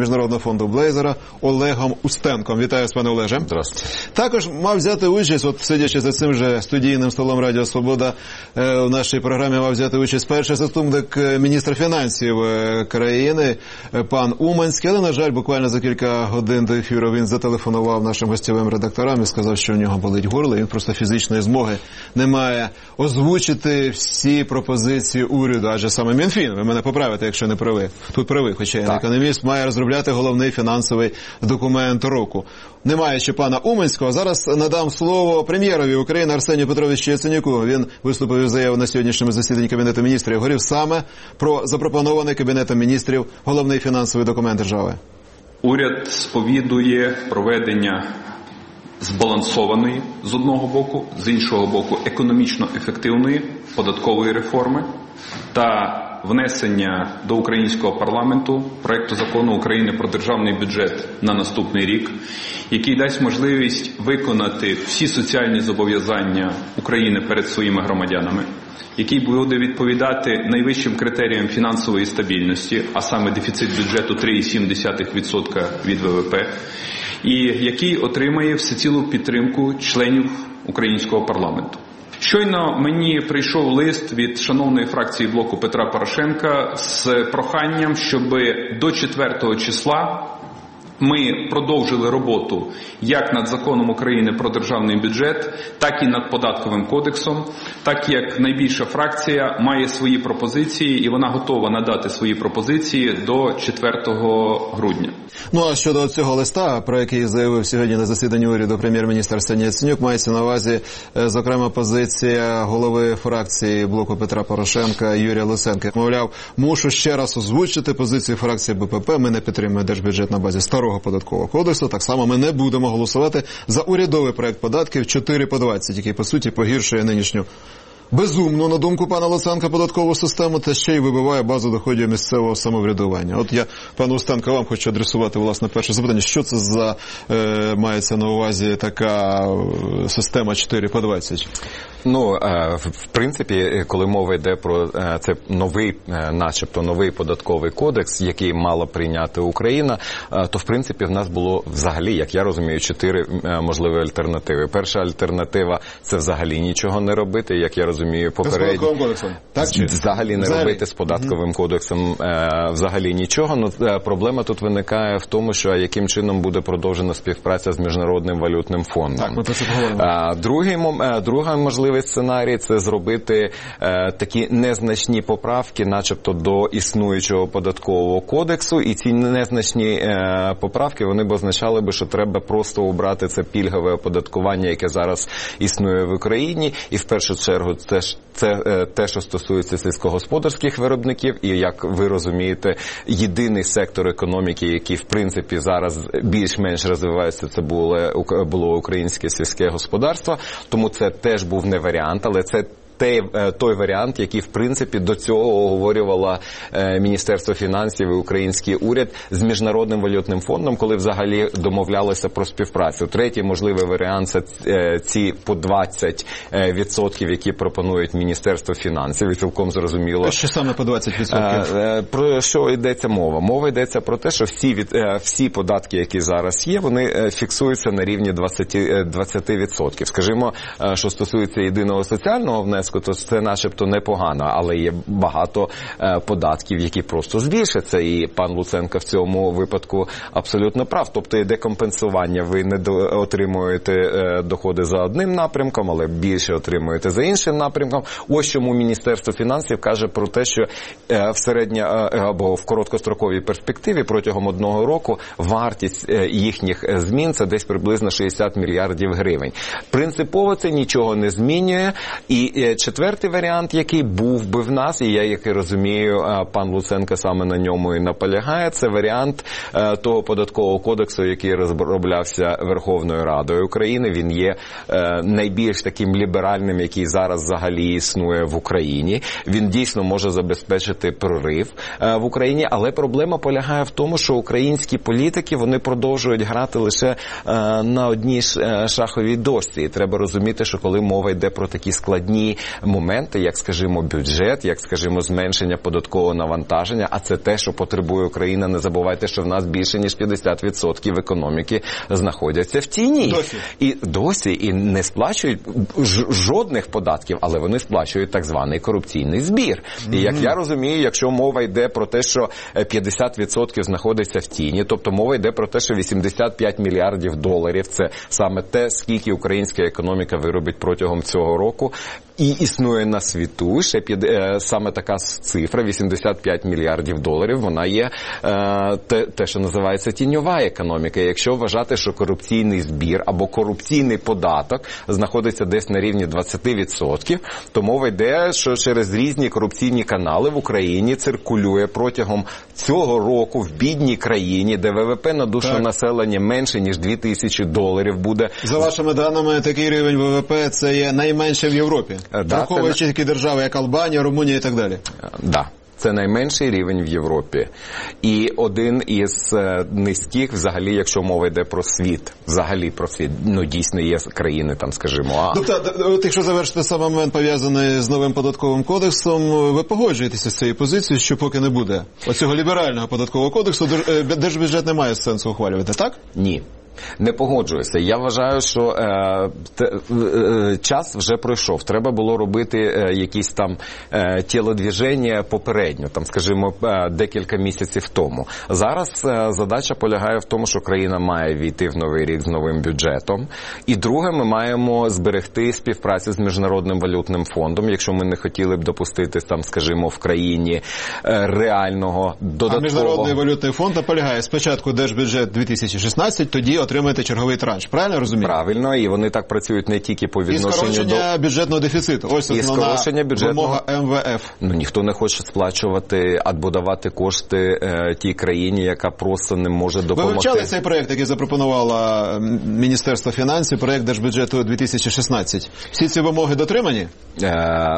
фонду Блейзера Олегом Устенком. Вітаю, пане Олеже. Здравствуйте. Також мав взяти участь, от сидячи за цим же студійним столом Радіо Свобода, в нашій програмі мав взяти участь перший заступник міністра фінансів країни, пан Уманський, але, на жаль, буквально за кілька годин до ефіру він зателефонував нашим гостєвим редакторам і сказав, що у нього болить горло, і він просто фізичної змоги не має озвучити всі пропозиції уряду, адже саме Мінфін, ви мене поправите, якщо не правий, тут правий, хоча я не економіст, має розробляти головний фінансовий документ року. Немає ще пана Уманського. Зараз надам слово прем'єрові України Арсенію Петровичу Яценюку. Він виступив із заявою на сьогоднішньому засіданні Кабінету міністрів. Говорив саме про запропонований Кабінетом міністрів головний фінансовий документ держави. Уряд сповідує проведення збалансованої з одного боку, з іншого боку економічно ефективної податкової реформи та внесення до українського парламенту проекту закону України про державний бюджет на наступний рік, який дасть можливість виконати всі соціальні зобов'язання України перед своїми громадянами, який буде відповідати найвищим критеріям фінансової стабільності, а саме дефіцит бюджету три цілих сім десятих відсотка від ВВП, і який отримає всецілу підтримку членів українського парламенту. Щойно мені прийшов лист від шановної фракції блоку Петра Порошенка з проханням, щоб до четвертого числа ми продовжили роботу як над законом України про державний бюджет, так і над податковим кодексом, так як найбільша фракція має свої пропозиції і вона готова надати свої пропозиції до четвертого грудня. Ну а щодо цього листа, про який заявив сьогодні на засіданні уряду прем'єр-міністр Арсеній Яценюк, мається на увазі, зокрема, позиція голови фракції блоку Петра Порошенка Юрія Луценка. Мовляв, мушу ще раз озвучити позицію фракції БПП, ми не підтримуємо держбюджет на базі старого податкового кодексу, так само ми не будемо голосувати за урядовий проект податків чотири по двадцять, який, по суті, погіршує нинішню безумну, на думку пана Луценка, податкову систему, та ще й вибиває базу доходів місцевого самоврядування. От я, пане Устенко, вам хочу адресувати, власне, перше запитання. Що це за, е, мається на увазі така система чотири по двадцять? Ну, в принципі, коли мова йде про це новий, начебто новий податковий кодекс, який мала прийняти Україна, то, в принципі, в нас було взагалі, як я розумію, чотири можливі альтернативи. Перша альтернатива – це взагалі нічого не робити, як я розумію, попередньо. З податковим кодексом? Так? Чи? Взагалі не взагалі? робити з податковим mm-hmm. кодексом взагалі нічого. Ну, проблема тут виникає в тому, що яким чином буде продовжена співпраця з Міжнародним валютним фондом. Так, ми про це поговоримо. Другий, друга можливість сценарій – це зробити е, такі незначні поправки, начебто до існуючого податкового кодексу, і ці незначні е, поправки, вони б означали би, що треба просто обрати це пільгове оподаткування, яке зараз існує в Україні, і в першу чергу це, це е, те, що стосується сільськогосподарських виробників, і, як ви розумієте, єдиний сектор економіки, який, в принципі, зараз більш-менш розвивається, це було, було українське сільське господарство, тому це теж був не варіант, але це той, той варіант, який, в принципі, до цього оговорювало е, Міністерство фінансів і український уряд з Міжнародним валютним фондом, коли взагалі домовлялися про співпрацю. Третій можливий варіант – це е, ці по двадцять відсотків, які пропонують Міністерство фінансів, і цілком зрозуміло. Що саме по двадцять відсотків? Е, е, про що йдеться мова? Мова йдеться про те, що всі, від, е, всі податки, які зараз є, вони е, фіксуються на рівні двадцять відсотків. Скажімо, е, що стосується єдиного соціального внеску, то це начебто непогано, але є багато е, податків, які просто збільшаться, і пан Луценко в цьому випадку абсолютно прав. Тобто йде компенсування, ви не до, отримуєте е, доходи за одним напрямком, але більше отримуєте за іншим напрямком. Ось чому Міністерство фінансів каже про те, що е, в середньо е, або в короткостроковій перспективі протягом одного року вартість е, їхніх змін це десь приблизно шістдесят мільярдів гривень. Принципово це нічого не змінює, і е, четвертий варіант, який був би в нас, і я, як і розумію, пан Луценко саме на ньому і наполягає, це варіант того податкового кодексу, який розроблявся Верховною Радою України. Він є найбільш таким ліберальним, який зараз взагалі існує в Україні. Він дійсно може забезпечити прорив в Україні, але проблема полягає в тому, що українські політики, вони продовжують грати лише на одній шаховій дошці. І треба розуміти, що коли мова йде про такі складні моменти, як, скажімо, бюджет, як, скажімо, зменшення податкового навантаження, а це те, що потребує Україна. Не забувайте, що в нас більше ніж п'ятдесят відсотків економіки знаходяться в тіні. Досі. І досі і не сплачують ж- жодних податків, але вони сплачують так званий корупційний збір. Mm-hmm. І як я розумію, якщо мова йде про те, що п'ятдесят відсотків знаходиться в тіні, тобто мова йде про те, що вісімдесят п'ять мільярдів доларів – це саме те, скільки українська економіка виробить протягом цього року, і існує на світу ще під, е, саме така цифра, вісімдесят п'ять мільярдів доларів, вона є е, те, те, що називається тіньова економіка. І якщо вважати, що корупційний збір або корупційний податок знаходиться десь на рівні двадцять відсотків, то мова йде, що через різні корупційні канали в Україні циркулює протягом цього року в бідній країні, де ВВП на душу так. населення менше, ніж дві тисячі доларів буде. За вашими даними, такий рівень ВВП – це є найменше в Європі. Да, враховуючи це... такі держави, як Албанія, Румунія і так далі. Да. Це найменший рівень в Європі. І один із е, низьких, взагалі, якщо мова йде про світ, взагалі про світ, ну, дійсно є країни, там, скажімо, а... Тобто, от якщо завершити сам момент, пов'язаний з новим податковим кодексом, ви погоджуєтеся з цією позицією, що поки не буде оцього ліберального податкового кодексу, держбюджет не має сенсу ухвалювати, так? Ні. Не погоджуюся. Я вважаю, що е, те, е, час вже пройшов. Треба було робити е, якісь там е, тілодвіження попередньо, там, скажімо, е, декілька місяців тому. Зараз е, задача полягає в тому, що країна має війти в новий рік з новим бюджетом. І друге, ми маємо зберегти співпрацю з Міжнародним валютним фондом, якщо ми не хотіли б допустити, там, скажімо, в країні е, реального додаткового... А Міжнародний валютний фонд наполягає спочатку держбюджет дві тисячі шістнадцять, тоді отримаєте черговий транш. Правильно розумію? Правильно, і вони так працюють не тільки по відношенню до... І скорочення бюджетного дефіциту. Ось основна вимога Ем Ве Еф. Ну, ніхто не хоче сплачувати або давати кошти е, тій країні, яка просто не може допомогти. Ви вивчали цей проєкт, який запропонувало Міністерство фінансів, проєкт держбюджету дві тисячі шістнадцять? Всі ці вимоги дотримані? Е...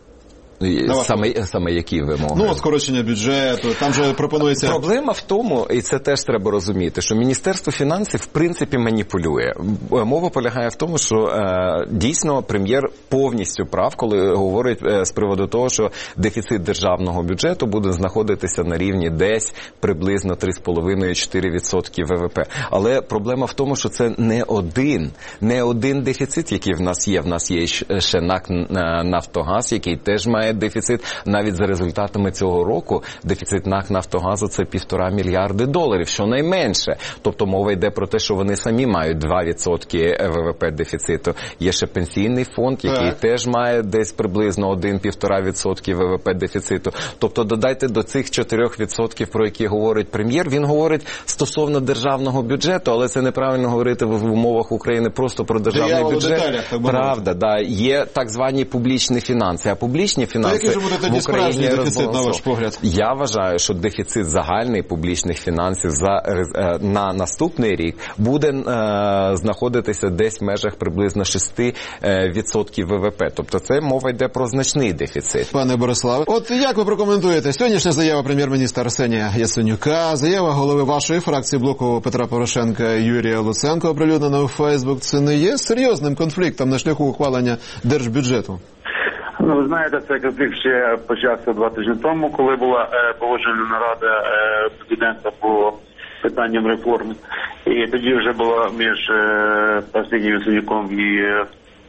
Саме, саме які вимоги? Ну, скорочення бюджету, там же пропонується... Проблема в тому, і це теж треба розуміти, що Міністерство фінансів в принципі маніпулює. Мова полягає в тому, що е, дійсно прем'єр повністю прав, коли говорить е, з приводу того, що дефіцит державного бюджету буде знаходитися на рівні десь приблизно три з половиною - чотири відсотки ВВП. Але проблема в тому, що це не один, не один дефіцит, який в нас є. В нас є ще НАК «Нафтогаз», який теж має дефіцит. Навіть за результатами цього року дефіцит НАК «Нафтогазу» – це півтора мільярди доларів, щонайменше. Тобто мова йде про те, що вони самі мають два відсотки ВВП дефіциту. Є ще пенсійний фонд, який так. теж має десь приблизно один-півтора відсотки ВВП дефіциту. Тобто додайте до цих чотирьох відсотків, про які говорить прем'єр, він говорить стосовно державного бюджету, але це неправильно говорити в умовах України просто про державний Диявол бюджет. Деталях, Правда, да. Є так звані публічні фінанси, а публічні фінанси який же буде тоді справжній дефіцит, на ваш погляд? Я вважаю, що дефіцит загальний публічних фінансів за, е, на наступний рік буде е, знаходитися десь в межах приблизно шість відсотків ВВП. Тобто це мова йде про значний дефіцит. Пане Бориславе, от як ви прокоментуєте сьогоднішня заява прем'єр-міністра Арсенія Яценюка, заява голови вашої фракції блоку Петра Порошенка Юрія Луценка, оприлюднена у Фейсбук, це не є серйозним конфліктом на шляху ухвалення держбюджету? Ну, ви знаєте, цей конфлікт ще почався два тижні тому, коли була е, погоджена нарада е, президента по питанням реформи. І тоді вже було між е, Арсенієм Яценюком і е,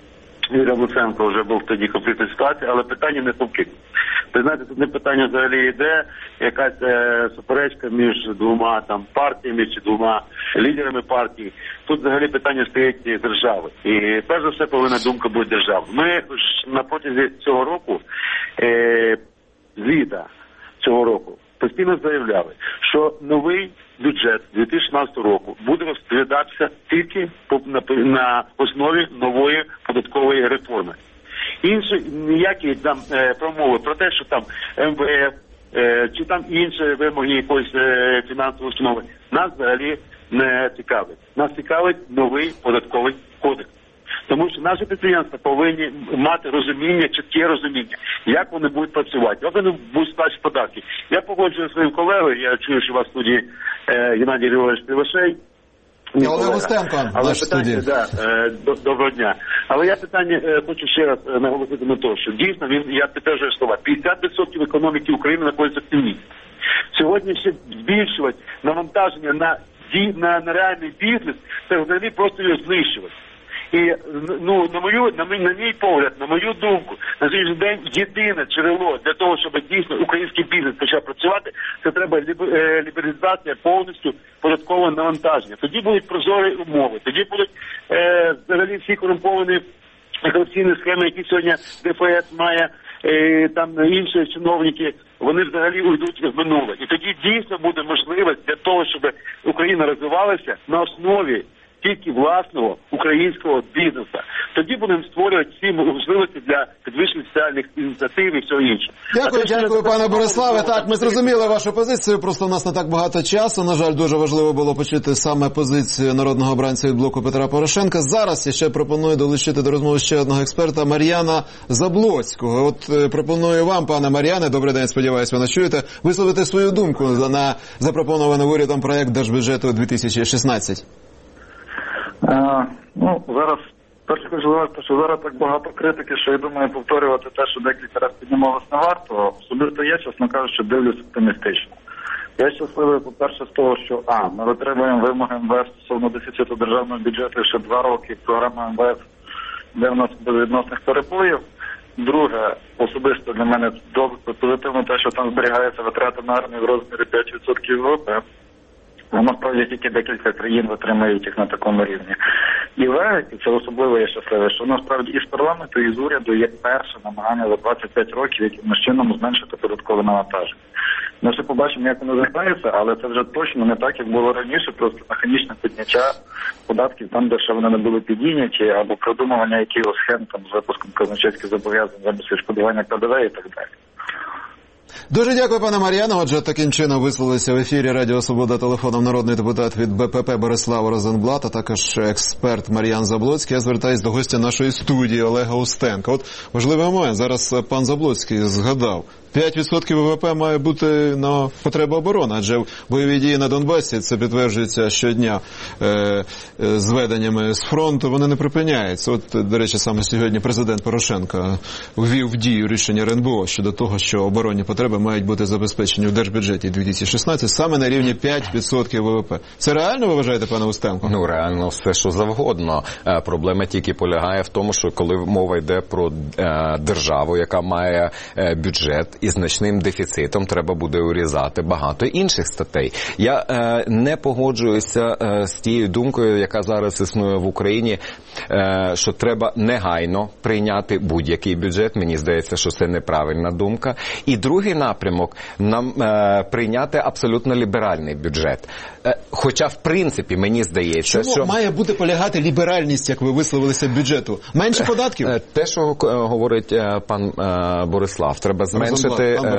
Юрієм Луценко вже був тоді конфліктна ситуація, але питання не конфлікт. Ви знаєте, тут не питання взагалі йде, якась е, суперечка між двома там партіями чи двома лідерами партій. Тут взагалі питання стоїть держави. І перш за все повинна думка бути держави. Ми на протязі цього року, е, з літа цього року, постійно заявляли, що новий бюджет дві тисячі шістнадцятого року буде розглядатися тільки по, на, на основі нової податкової реформи. Інші ніякі там е, промови про те, що там Ем Ве Еф е, чи там інші вимоги якоїсь е, фінансової установи, нас взагалі не цікавить. Нас цікавить новий податковий кодекс. Тому що наші підприємства повинні мати розуміння, чітке розуміння, як вони будуть працювати, як вони будуть сплачувати податки. Я погоджуюся зі своїм колегою, я чую, що у вас в студії е, Геннадій Григорович Кривошей, Ні, Олег Устенко, але наш питання, студії. да, е, до- доброго дня. Але я питання е, хочу ще раз е, наголосити на те, що дійсно він, я підтверджую слова, п'ятдесят відсотків економіки України знаходиться в тіні. Сьогодні ще збільшувати навантаження на, ді- на, на реальний бізнес, це взагалі просто його знищувати. І ну на мою на мій, на мій погляд, на мою думку, на сьогоднішній день єдине джерело для того, щоб дійсно український бізнес почав працювати, це треба лібералізація повністю податкового навантаження. Тоді будуть прозорі умови, тоді будуть е, взагалі всі корумповані корупційні схеми, які сьогодні ДФС має, е, там інші чиновники, вони взагалі уйдуть в минуле. І тоді дійсно буде можливість для того, щоб Україна розвивалася на основі тільки власного українського бізнесу. Тоді будемо створювати всі можливості для підвищення соціальних ініціатив і всього іншого. Дякую, А дякую, те, пане Бориславе. Так, ми зрозуміли вашу позицію, просто у нас не так багато часу. На жаль, дуже важливо було почути саме позицію народного обранця від блоку Петра Порошенка. Зараз я ще пропоную долучити до розмови ще одного експерта, Мар'яна Заблоцького. От е, пропоную вам, пане Мар'яне, добрий день, сподіваюсь, ви нас чуєте, висловити свою думку на запропонований урядом проект держбюджету дві тисячі шістнадцять. А, ну, зараз, перше хочу сказати, що зараз так багато критики, що я думаю, повторювати те, що декілька разів піднімалось, не варто. Особисто я, чесно кажучи, дивлюсь оптимістично. Я щасливий, по-перше, з того, що а, ми витримуємо вимоги ем ве еф стосовно дефіциту державного бюджету ще два роки, програма ем ве еф, де в нас без відносних перепливів. Друге, особисто для мене позитивно те, що там зберігається витрати на армію в розмірі п'ять відсотків ве ве пе. Насправді тільки декілька країн витримують їх на такому рівні. І ви, і це особливо є щасливе, що насправді і з парламенту, і з уряду є перше намагання за двадцять п'ять років якимось чином зменшити податкове навантаження. Ми ще побачимо, як воно зіграється, але це вже точно не так, як було раніше, просто механічне підняття податків там, де ще вони не були підійняті, або продумування якихось схем там з випуском казначейських зобов'язань замість відшкодування ка де ве і так далі. Дуже дякую, пане Мар'яне. Отже, таким чином висловилися в ефірі Радіо Свобода телефоном народний депутат від Бе Пе Пе Борислав Розенблат, а також експерт Мар'ян Заблоцький. Я звертаюсь до гостя нашої студії Олега Устенка. От важливий момент. Зараз пан Заблоцький згадав. п'ять відсотків ве ве пе має бути на потреби оборони, адже бойові дії на Донбасі, це підтверджується щодня е, е, зведеннями з фронту, вони не припиняються. От, до речі, саме сьогодні президент Порошенко ввів в дію рішення РНБО щодо того, що оборонні потреби мають бути забезпечені в держбюджеті дві тисячі шістнадцять саме на рівні п'ять відсотків ве ве пе. Це реально, ви вважаєте, пане Устенко? Ну, реально все, що завгодно. Проблема тільки полягає в тому, що коли мова йде про е, державу, яка має е, бюджет, і значним дефіцитом, треба буде урізати багато інших статей. Я е, не погоджуюся е, з тією думкою, яка зараз існує в Україні, е, що треба негайно прийняти будь-який бюджет. Мені здається, що це неправильна думка. І другий напрямок – нам е, прийняти абсолютно ліберальний бюджет. Е, хоча, в принципі, мені здається, Чому що... має бути полягати ліберальність, як ви висловилися, бюджету? Менше податків? Е, те, що е, говорить е, пан е, Борислав, треба зменшити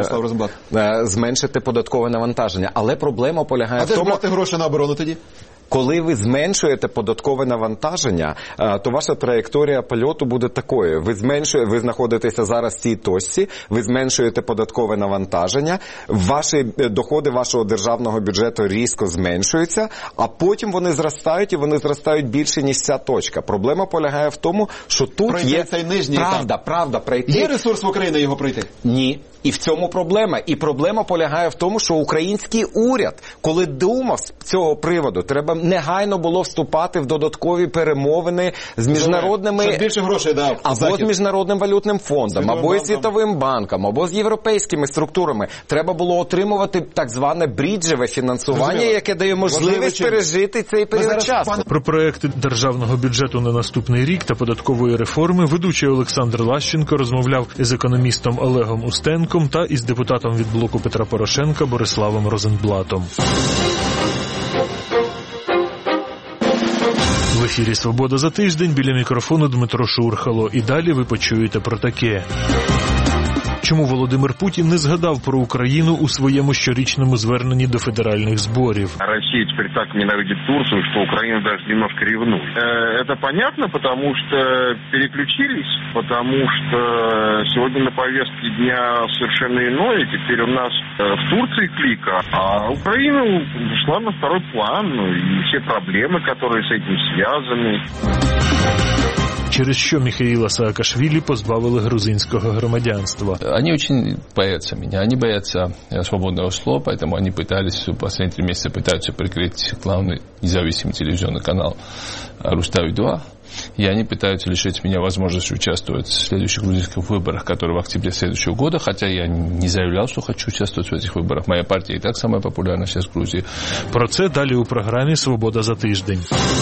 зменшити податкове навантаження. Але проблема полягає а в тому... А де ж брати гроші на оборону тоді? Коли ви зменшуєте податкове навантаження, то ваша траєкторія польоту буде такою. Ви зменшуєте, ви знаходитеся зараз в цій точці, ви зменшуєте податкове навантаження, ваші доходи вашого державного бюджету різко зменшуються, а потім вони зростають, і вони зростають більше, ніж ця точка. Проблема полягає в тому, що тут пройти є... цей нижній правда, етап. правда, пройти... Є ресурс в Україні його пройти? Ні. І в цьому проблема. І проблема полягає в тому, що український уряд, коли думав з цього приводу, треба негайно було вступати в додаткові перемовини з міжнародними... Щоб більше грошей дав. Або Захід. з Міжнародним валютним фондом, Світовим або банком. Із Світовим банком, або з європейськими структурами. Треба було отримувати так зване бріджеве фінансування, Розуміло. Яке дає можливість пережити цей період часу. Пан... Про проекти державного бюджету на наступний рік та податкової реформи ведучий Олександр Лащенко розмовляв із економістом Олегом Устенком та із депутатом від блоку Петра Порошенка Бориславом Розенблатом. В ефірі «Свобода за тиждень», біля мікрофону Дмитро Шурхало. І далі ви почуєте про таке. Чому Володимир Путін не згадав про Україну у своєму щорічному зверненні до федеральних зборів? Росія тепер так ненавидить Турцію, що Україна навіть немножко ревнує. Це понятно, тому що переключились, тому що сьогодні на повестке дня совершенно иное. Теперь у нас в Турции клика, а Украина ушла на второй план, ну, и все проблемы, которые с этим связаны. Через що Михаїла Саакашвілі позбавили грузинського громадянства. Они очень боятся меня, они боятся свободного слова, поэтому они пытались, последние три месяца пытаются прикрыть главный независимый телевизионный канал Рустави-два. И они пытаются лишить меня возможности участвовать в следующих грузинских выборах, которые в октябре следующего года, хотя я не заявлял, что хочу участвовать в этих выборах. Моя партия и так самая популярная сейчас в Грузии. Про це далі у програмі «Свобода за тиждень».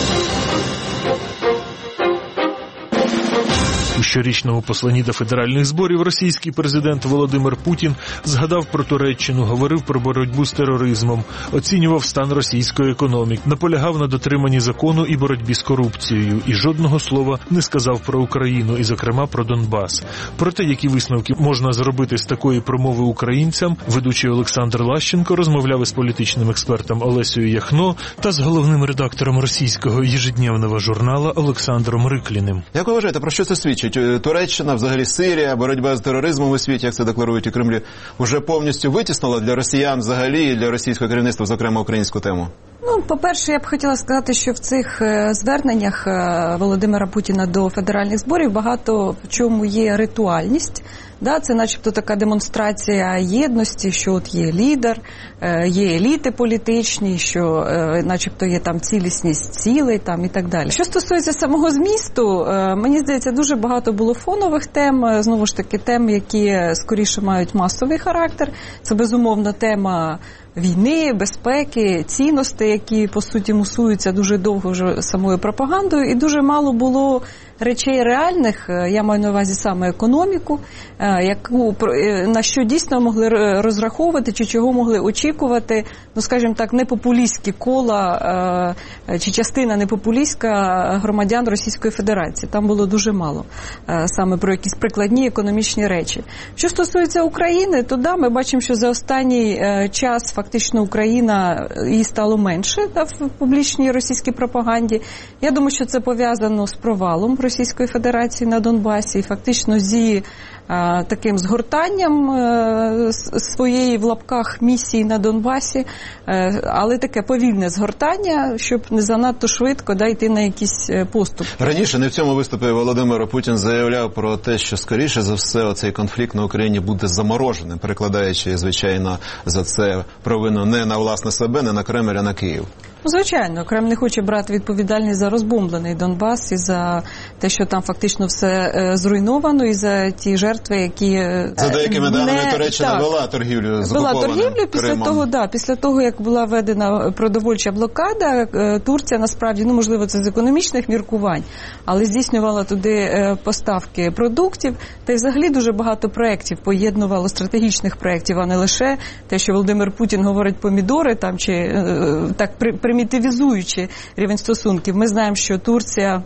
У щорічному посланні до федеральних зборів російський президент Володимир Путін згадав про Туреччину, говорив про боротьбу з тероризмом, оцінював стан російської економіки, наполягав на дотриманні закону і боротьбі з корупцією, і жодного слова не сказав про Україну, і, зокрема, про Донбас. Про те, які висновки можна зробити з такої промови українцям, ведучий Олександр Лащенко розмовляв із політичним експертом Олесею Яхно та з головним редактором російського ежедневного журнала Олександром Рикліним. Як ви вважаєте, про що це свідчить? Туреччина, взагалі Сирія, боротьба з тероризмом у світі, як це декларують у Кремлі, вже повністю витіснила для росіян взагалі і для російського керівництва, зокрема, українську тему? Ну, по-перше, я б хотіла сказати, що в цих зверненнях Володимира Путіна до федеральних зборів багато в чому є ритуальність. Да, це начебто така демонстрація єдності, що от є лідер, є еліти політичні, що начебто є там цілісність цілей там і так далі. Що стосується самого змісту, мені здається, дуже багато було фонових тем, знову ж таки тем, які скоріше мають масовий характер. Це безумовно тема війни, безпеки, цінностей, які, по суті, мусуються дуже довго вже самою пропагандою, і дуже мало було речей реальних, я маю на увазі саме економіку, яку, на що дійсно могли розраховувати, чи чого могли очікувати, ну, скажімо так, непопулістські кола, чи частина непопулістська громадян Російської Федерації. Там було дуже мало саме про якісь прикладні економічні речі. Що стосується України, то да, ми бачимо, що за останній час фактично Україна, її стало менше да, в публічній російській пропаганді. Я думаю, що це пов'язано з провалом Російської Федерації на Донбасі, і фактично з її а, таким згортанням а, своєї в лапках місії на Донбасі, а, але таке повільне згортання, щоб не занадто швидко да, йти на якісь поступи. Раніше не в цьому виступі Володимир Путін заявляв про те, що скоріше за все оцей конфлікт на Україні буде замороженим, перекладаючи, звичайно, за це провину не на власне себе, не на Кремль, а на Київ. Ну, звичайно, Кремль не хоче брати відповідальність за розбомблений Донбас і за те, що там фактично все е, зруйновано, і за ті жертви, які... Е, за деякими не... даними Туреччина так. вела торгівлю з Вела окупованим торгівлю після Кримом. того, да, після того, як була введена продовольча блокада, е, Турція насправді, ну, можливо, це з економічних міркувань, але здійснювала туди е, поставки продуктів, та й взагалі дуже багато проєктів поєднувало, стратегічних проєктів, а не лише те, що Володимир Путін говорить помідори, там, чи е, так при, примітивізуючи рівень стосунків. Ми знаємо, що Турція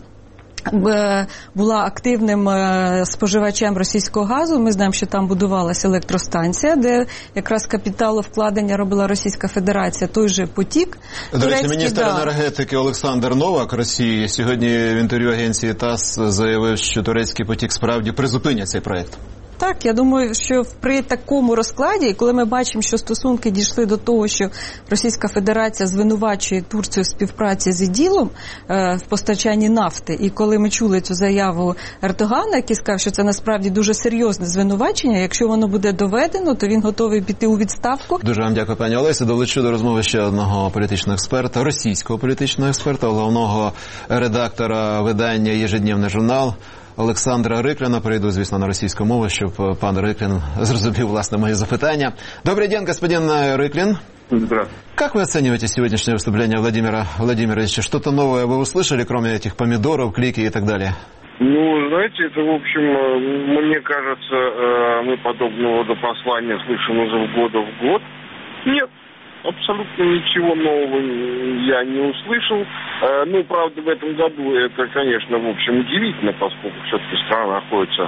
була активним споживачем російського газу. Ми знаємо, що там будувалася електростанція, де якраз капіталовкладення робила Російська Федерація, той же потік. До речі, міністр да. енергетики Олександр Новак Росії сьогодні в інтерв'ю агенції ТАСС заявив, що турецький потік справді призупинять цей проєкт. Так, я думаю, що при такому розкладі, коли ми бачимо, що стосунки дійшли до того, що Російська Федерація звинувачує Турцію в співпраці з іділом е, в постачанні нафти, і коли ми чули цю заяву Ердогана, який сказав, що це насправді дуже серйозне звинувачення, якщо воно буде доведено, то він готовий піти у відставку. Дуже вам дякую, пані Олесі. Долучу до розмови ще одного політичного експерта, російського політичного експерта, головного редактора видання «Ежедневний журнал» Олександра Рикліна. Перейду, звісно, на російську мову, щоб пан Риклін зрозумів, власне, мої запитання. Добрый день, господин Риклин. Здравствуйте. Как вы оцениваете сегодняшнее выступление Владимира Владимировича? Что-то новое вы услышали, кроме этих помидоров, клики и так далее? Ну, знаете, это, в общем, мне кажется, мы подобного рода послания слышим уже в года в год. Нет. Абсолютно ничего нового я не услышал. Ну, правда, в этом году это, конечно, в общем, удивительно, поскольку все-таки страна находится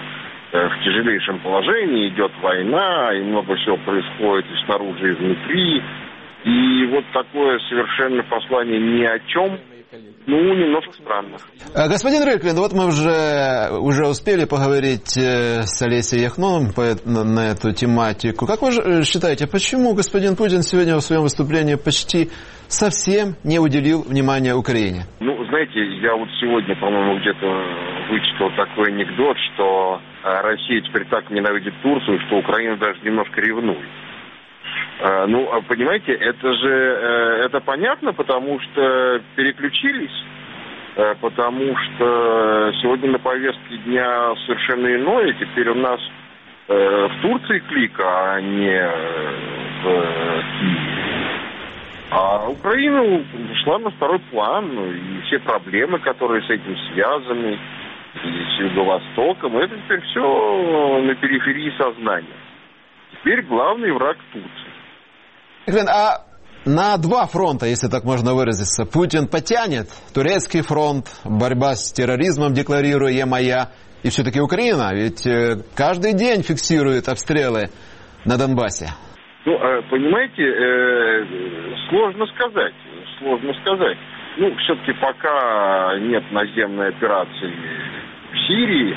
в тяжелейшем положении, идет война, и много всего происходит и снаружи, и внутри. И вот такое совершенно послание ни о чем, ну, немножко странно. Господин Рыклин, вот мы уже, уже успели поговорить с Олесей Яхно на, на эту тематику. Как вы считаете, почему господин Путин сегодня в своем выступлении почти совсем не уделил внимания Украине? Ну, знаете, я вот сегодня, по-моему, где-то вычитал такой анекдот, что Россия теперь так ненавидит Турцию, что Украина даже немножко ревнует. Ну, понимаете, это же, это понятно, потому что переключились, потому что сегодня на повестке дня совершенно иное, теперь у нас в Турции клика, а не в Киеве. А Украина ушла на второй план, и все проблемы, которые с этим связаны, и с Юго-Востоком, это теперь все на периферии сознания. Теперь главный враг Турции. А на два фронта, если так можно выразиться, Путин потянет турецкий фронт, борьба с терроризмом декларируемая, и все-таки Украина, ведь каждый день фиксирует обстрелы на Донбассе. Ну, понимаете, сложно сказать, сложно сказать. Ну, все-таки пока нет наземной операции в Сирии,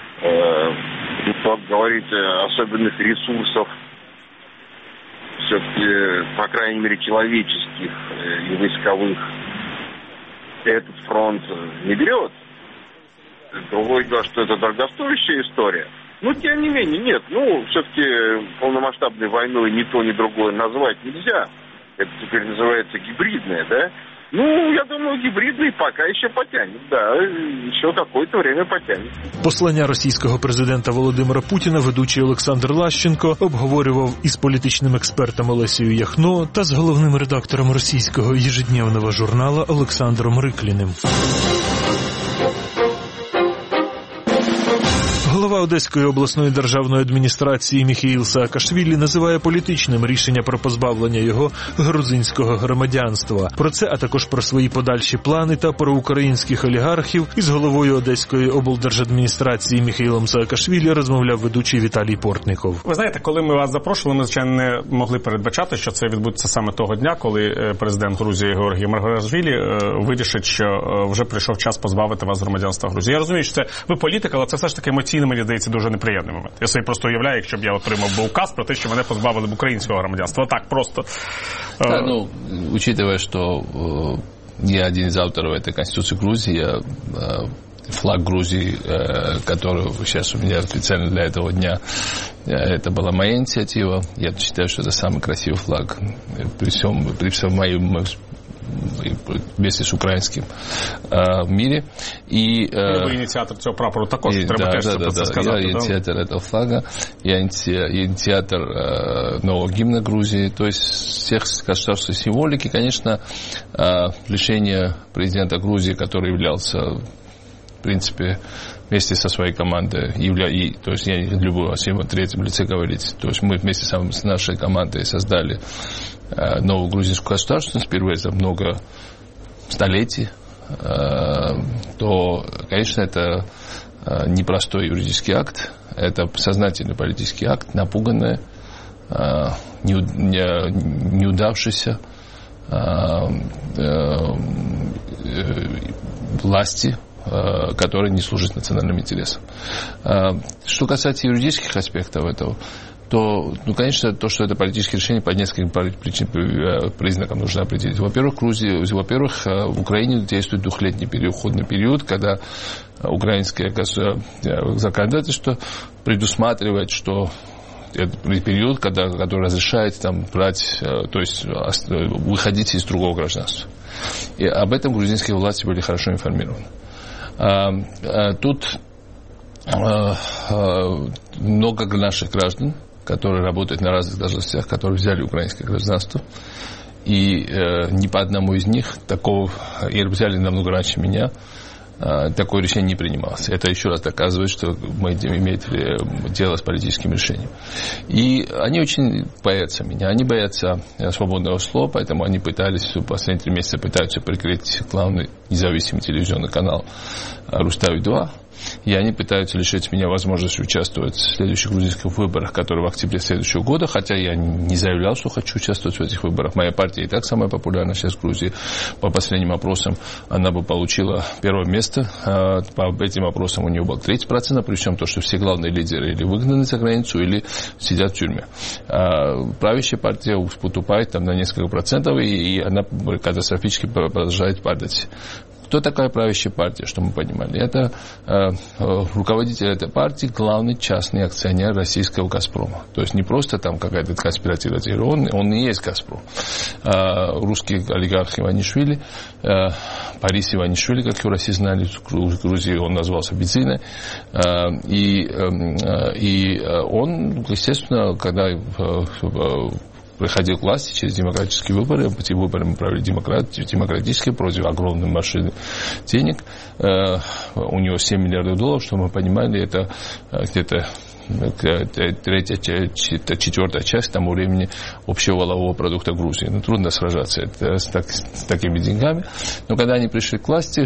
как говорить, особенных ресурсов, все-таки, по крайней мере, человеческих и войсковых, этот фронт не берет. Другое дело, что это дорогостоящая история. Но, тем не менее, нет. Ну, все-таки полномасштабной войной ни то, ни другое назвать нельзя. Это теперь называется гибридная, да? Ну, я думаю, гібридний пока ще потягне. Да, ще какое-то время потягне. Послання російського президента Володимира Путіна ведучий Олександр Лащенко обговорював із політичним експертом Олесею Яхно та з головним редактором російського ежедневного журнала Олександром Рикліним. Голова Одеської обласної державної адміністрації Міхеїл Саакашвілі називає політичним рішення про позбавлення його грузинського громадянства. Про це, а також про свої подальші плани та про українських олігархів із головою Одеської облдержадміністрації Міхеїлом Саакашвілі розмовляв ведучий Віталій Портников. Ви знаєте, коли ми вас запрошували, ми, звичайно, не могли передбачати, що це відбудеться саме того дня, коли президент Грузії Георгій Маргвелашвілі вирішить, що вже прийшов час позбавити вас громадянства Грузії. Я розумію, що це ви політик, але це все ж таки емоційно, мені здається, дуже неприємний момент. Я собі просто уявляю, якщо б я отримав би указ про те, що мене позбавили б українського громадянства. Так, просто. Да, ну, учитывая, что э, я один из авторов этой Конституции Грузии, я, э, флаг Грузии, э, который сейчас у меня специально для этого дня, э, это была моя инициатива. Я считаю, что это самый красивый флаг при всем, при всем моем вместе с украинским э, в мире. И, э, вы инициатор этого прапора також, и, треба да, теж да, це да, про це да. сказати. Я инициатор этого флага, я инициатор э, нового гимна Грузии, то есть всех государственной символики. Конечно, э, решение президента Грузии, который являлся, в принципе, вместе со своей командой, явля... и, то есть я не люблю о всем третьем лице говорить, то есть мы вместе с нашей командой создали э, новую грузинскую государственность, впервые за много столетий, э, то, конечно, это э, непростой юридический акт, это сознательный политический акт, напуганный, э, не, не, неудавшийся э, э, э, власти, которые не служат национальным интересам. Что касается юридических аспектов этого, то, ну, конечно, то, что это политическое решение, по нескольким причин, признакам нужно определить. Во-первых, Грузия, во-первых, в Украине действует двухлетний переходный период, когда украинское законодательство предусматривает, что это период, когда, который разрешает там брать, то есть выходить из другого гражданства. И об этом грузинские власти были хорошо информированы. Тут много наших граждан, которые работают на разных должностях, которые взяли украинское гражданство, и ни по одному из них такого, и взяли намного раньше меня, такое решение не принималось. Это еще раз доказывает, что мы имеем дело с политическим решением. И они очень боятся меня. Они боятся свободного слова, поэтому они пытались, в последние три месяца пытаются прикрыть главный независимый телевизионный канал Рустави два. и они пытаются лишить меня возможности участвовать в следующих грузинских выборах, которые в октябре следующего года, хотя я не заявлял, что хочу участвовать в этих выборах. Моя партия и так самая популярная сейчас в Грузии. По последним опросам она бы получила первое место. По этим опросам у нее было тридцать процентов, причем то, что все главные лидеры или выгнаны за границу, или сидят в тюрьме. Правящая партия уступает там на несколько процентов, и она катастрофически продолжает падать. Кто такая правящая партия, что мы понимали? Это э, руководитель этой партии, главный частный акционер российского «Газпрома». То есть не просто там какая-то конспиративная теория, он, он и есть «Газпром». Э, русский олигарх Иванишвили, э, Борис Иванишвили, как его в России знали, в Грузии он назвался Бензиной. Э, и, э, и он, естественно, когда э, приходил к власти через демократические выборы. Эти выборы мы провели демократически против огромной машины денег. У него семь миллиардов долларов, что мы понимали, это где-то третья, четвертая часть к тому времени общего валового продукта Грузии. Ну, трудно сражаться это, с, так, с такими деньгами. Но когда они пришли к власти,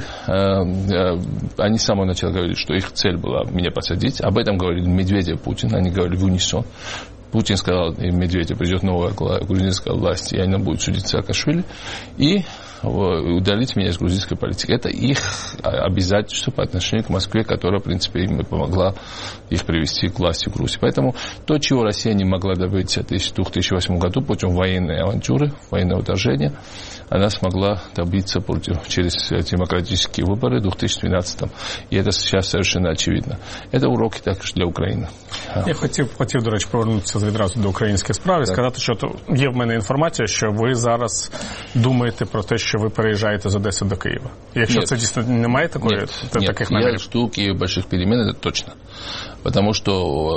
они с самого начала говорили, что их цель была меня посадить. Об этом говорили Медведев, Путин. Они говорили в унисон. Путин сказал, и Медведев, придет новая грузинская власть, и она будет судить Саакашвили, и удалить меня из грузинской политики. Это их обязательство по отношению к Москве, которая, в принципе, им помогла их привести к власти в Грузии. Поэтому то, чего Россия не могла добиться в две тысячи восьмом году путем военной авантюры, военного вторжения, она смогла добиться против, через демократические выборы в две тысячи двенадцатом. І це зараз совершенно очевидно. Це уроки також для України. Я хотів, хотів, до речі, повернутися відразу до українських справ і сказати, що то є в мене інформація, що ви зараз думаєте про те, що ви переїжджаєте з Одеси до Києва. Якщо Нет. це дійсно немає такої, Нет, таких Нет. намірів? Я жду Киева больших перемен, это точно. Потому что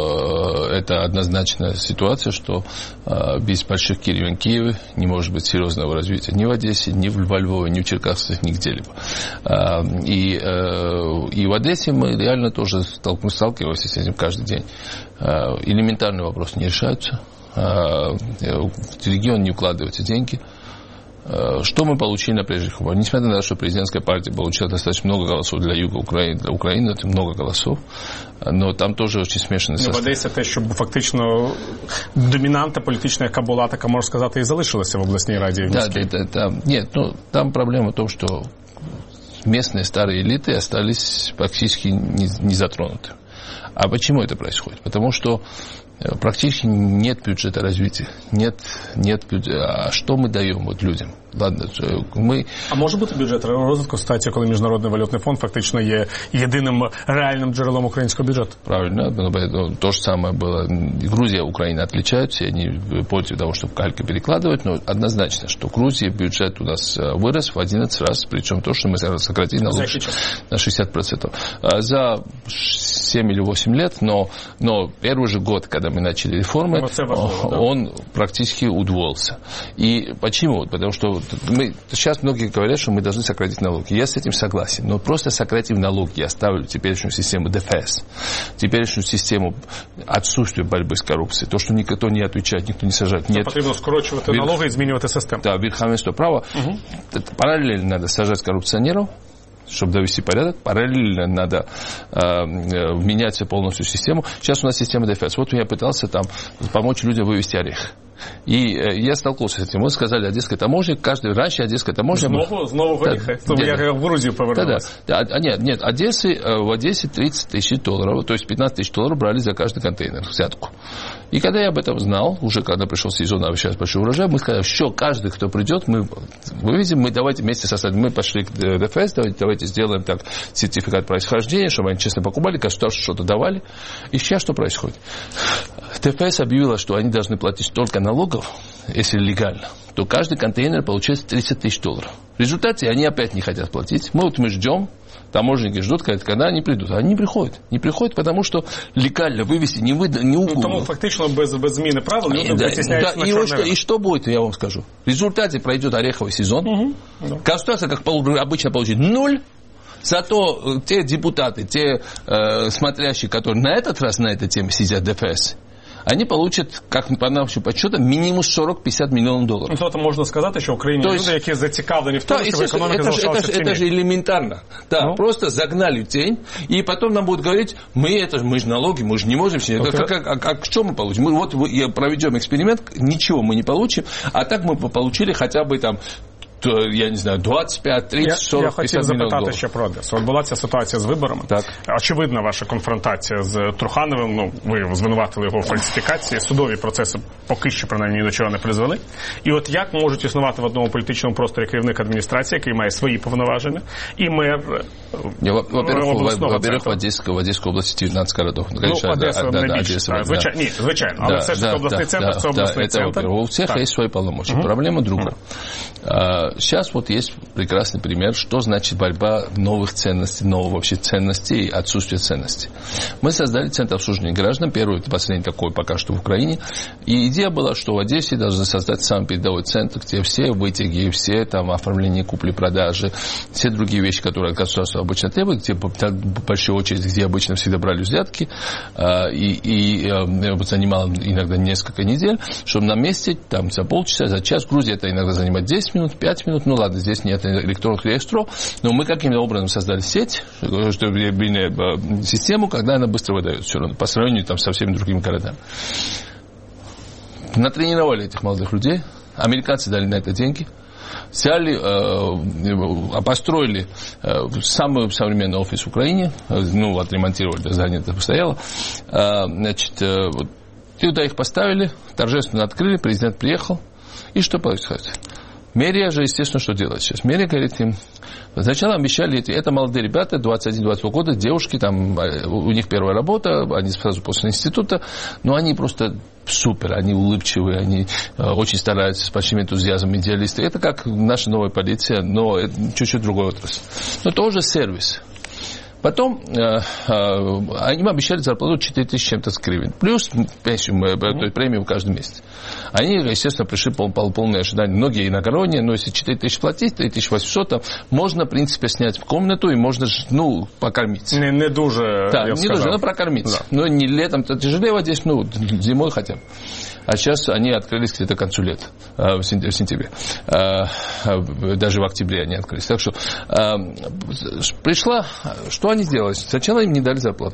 э, это однозначная ситуация, что э, без больших перемен в Киеве не может быть серьезного развития ни в Одессе, ни в Львове, ни в Черкасах, ни где-либо. Э, и, э, и в Одессе мы реально тоже сталкиваемся с этим каждый день. Э, элементарные вопросы не решаются. Э, в регион не укладываются деньги. Что мы получили на прежних выборах? Несмотря на то, что президентская партия получила достаточно много голосов для юга Украины, для Украины это много голосов, но там тоже очень смешанный состав. В Одесі те, що фактично домінанта політична, яка була, така, можна сказати, і залишилася в обласній раді. Да, да, да, да. Нет, ну, там проблема в том, что местные старые элиты остались практически не, не затронуты. А почему это происходит? Потому что практически нет бюджета развития. Нет, нет бюджета. А что мы даем вот людям? Ладно, ми... А може бути бюджет розвитку в ситуації, коли Міжнародний валютний фонд фактично є єдиним реальним джерелом українського бюджету? Правильно. То же самое было. Грузия и Украина отличаются, они против того, чтобы кальки перекладывать, но однозначно, что в Грузии бюджет у нас вырос в одиннадцать раз, причем то, что мы сократили налог на шестьдесят процентов. За семь или восемь лет, но, но первый же год, когда мы начали реформы, он практически удвоился. И почему? Потому что мы, сейчас многие говорят, что мы должны сократить налоги. Я с этим согласен. Но просто сократив налоги, я ставлю теперешнюю систему ДФС, теперешнюю систему отсутствия борьбы с коррупцией, то, что никто не отвечает, никто не сажает. Нет. Потрібно скорочувати Вер... налоги і змінювати систему. Да, верховенство права. Угу. Параллельно надо сажать коррупционеров, чтобы довести порядок. Параллельно надо э, менять полностью систему. Сейчас у нас система ДФС. Вот я пытался там помочь людям вывести орех. И э, я столкнулся с этим. Мы сказали, одесская таможня, каждый раньше одесская таможня... Снова, снова в ореха. Да, я в Грузию повернулся. Да, да. Нет, нет, Одессы, в Одессе тридцать тысяч долларов, то есть пятнадцать тысяч долларов брали за каждый контейнер, взятку. И когда я об этом знал, уже когда пришел сезон, а сейчас большой урожай, мы сказали, что каждый, кто придет, мы вывезем, мы давайте вместе составим. Мы пошли к ДФС, давайте, давайте сделаем так сертификат происхождения, чтобы они честно покупали, государство что-то давали. И сейчас что происходит? ДФС объявила, что они должны платить столько налогов, если легально, то каждый контейнер получается тридцать тысяч долларов. В результате они опять не хотят платить. Мы вот мы ждем, таможенники ждут, когда они придут. Они не приходят. Не приходят, потому что легально вывести не выдано, не угодно. Ну, тому фактично без, без зміни правил люди да, витісняються да, на и, чорний что, ринок. И что будет, я вам скажу. В результате пройдет ореховый сезон. Угу, да. Государство, как обычно, получит ноль. Зато те депутаты, те э, смотрящие, которые на этот раз на этой теме сидят в ДФС, они получат, как по нашим подсчетам, минимум сорок-пятьдесят миллионов долларов. Ну, тобто можна сказати, що в Україні То люди, есть, які зацікавлені в тому, да, щоб економіка это, залишалася это, в это же элементарно. Да, ну? Просто загнали в тень, и потом нам будут говорить, мы это, мы же налоги, мы же не можем все. Okay. Как, как, как, что мы получим? Мы вот проведем эксперимент, ничего мы не получим, а так мы получили хотя бы там, я не знаю, двадцять п'ять, тридцять, сорок, п'ятдесят мільйонів доларів. Я хотів запитати ще про Одесу. От була ця ситуація з виборами. Так. Очевидна ваша конфронтація з Трухановим. Ну, ви звинуватили його в фальсифікації. Судові процеси поки що, принаймні, ні до чого не призвели. І от як можуть існувати в одному політичному просторі керівник адміністрації, який має свої повноваження, і мер Во-первых, в Одесской, в Одесской области девятнадцать городов. Конечно, ну, Одесса да, найбільше. Да, да. Звичайно, ні, звичайно. Але да, все ж таки да, обласний да, центр, да, це обласний да, центр. Это, у всех так. Есть свои полномочия. Угу. Проблема другая. Угу. Сейчас вот есть прекрасный пример, что значит борьба новых ценностей, новых вообще ценностей и отсутствие ценностей. Мы создали Центр обслуживания граждан, первый, последний такой пока что в Украине. И идея была, что в Одессе должны создать самый передовой центр, где все вытяги, все там оформление купли-продажи, все другие вещи, которые государство обычно требует, где большая очередь, где обычно всегда брали взятки, и, и занимало иногда несколько недель, чтобы на месте, там, за полчаса, за час, в Грузии это иногда занимает десять минут, пять минут, ну ладно, здесь нет электронных реестров, но мы каким-то образом создали сеть, чтобы систему, когда она быстро выдает все равно, по сравнению там, со всеми другими городами. Натренировали этих молодых людей, американцы дали на это деньги, взяли, э, построили э, самый современный офис в Украине, ну, отремонтировали, здание это постояло, э, значит, э, вот, и туда их поставили, торжественно открыли, президент приехал, и что происходит? Мерия же, естественно, что делает сейчас? Мерия говорит им, сначала обещали, эти, это молодые ребята, двадцать один двадцать два года, девушки, там, у них первая работа, они сразу после института, но они просто супер, они улыбчивые, они очень стараются с большим энтузиазмом, идеалисты. Это как наша новая полиция, но это чуть-чуть другой отрасль. Но тоже сервис. Потом э, э, они обещали зарплату четыре тысячи чем-то с гривен. Плюс пенсию, mm-hmm. премию каждый месяц. Они, естественно, пришли пол, пол, полные ожидания. Многие иногородние, но если четыре тысячи платить, три тысячи восемьсот, то можно, в принципе, снять комнату и можно, ну, покормить. Не, не дуже, да, я не дуже, но прокормить. Да. Но не летом-то тяжелее вот здесь, ну, зимой хотя бы. А сейчас они открылись где-то к концу лета, в сентябре. Даже в октябре они открылись. Так что пришла, что они сделали? Сначала им не дали зарплату.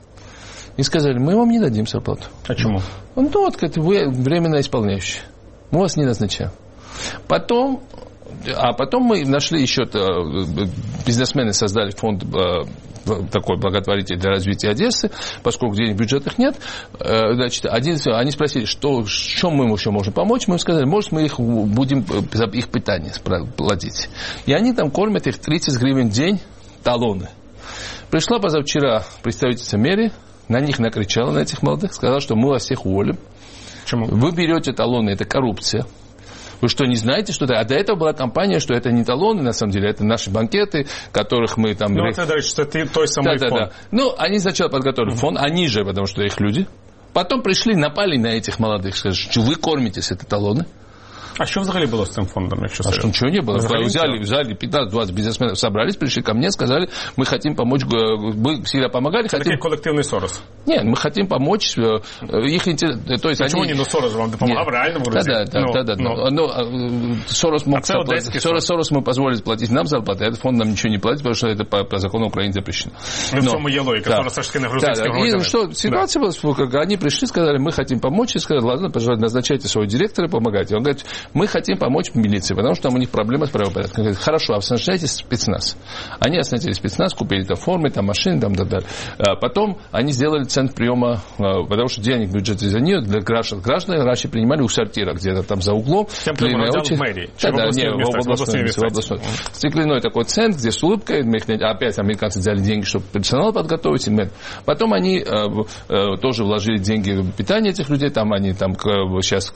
И сказали, мы вам не дадим зарплату. Почему? Ну, вот, вы временно исполняющие. Мы вас не назначаем. Потом, а потом мы нашли еще, бизнесмены создали фонд такой благотворительный для развития Одессы, поскольку денег в бюджетах нет. Значит, один, они спросили, что, что мы им еще можем помочь. Мы им сказали, может, мы их будем за их питание платить. И они там кормят их тридцать гривен в день, талоны. Пришла позавчера представительница мэрии, на них накричала, на этих молодых, сказала, что мы вас всех уволим. Почему? Вы берете талоны, это коррупция. Вы что, не знаете, что это? А до этого была компания, что это не талоны, на самом деле, это наши банкеты, которых мы там... Ну, это дальше, что это той самый да, фонд. Да, да. Ну, они сначала подготовили mm-hmm. фонд, они же, потому что их люди. Потом пришли, напали на этих молодых, сказали, что вы кормитесь, это талоны. А что взагалі было с этим фондом? А что ничего не было. Взяли, взяли пятнадцать-двадцать бизнесменов, собрались, пришли ко мне, сказали, мы хотим помочь, мы всегда помогали. Это хотим... такой коллективный Сорос? Нет, мы хотим помочь их интерес. То есть почему они... не ну Сорос вам помогал реально в Грузии? Да, да, ну, да, да. Ну. Но Сорос мог а платить. Сорос, Сорос мы позволили платить нам зарплату, а этот фонд нам ничего не платит, потому что это по, по закону Украины запрещено. Ну, в чем и логика, да. Сорос все-таки на грузинских да, да. И что, ситуация да. была, как они пришли, сказали, мы хотим помочь, и сказали, ладно, пожалуйста, назначайте своего директора, помогайте. Он говорит, мы хотим помочь в милиции, потому что там у них проблемы с правопорядком. Он говорит, хорошо, а оснащайте спецназ. Они оснастили спецназ, купили там формы, там машины, там, так далее. А потом они сделали центр приема, потому что денег в бюджете за нее для граждан. Граждане раньше принимали у сортира, где-то там за углом. Тем, кто в мэрии. Да, да, не, в областной, в областной. Стеклянной такой центр, где с улыбкой, мы их, опять американцы взяли деньги, чтобы персонал подготовить. И потом они э, э, тоже вложили деньги в питание этих людей, там они там сейчас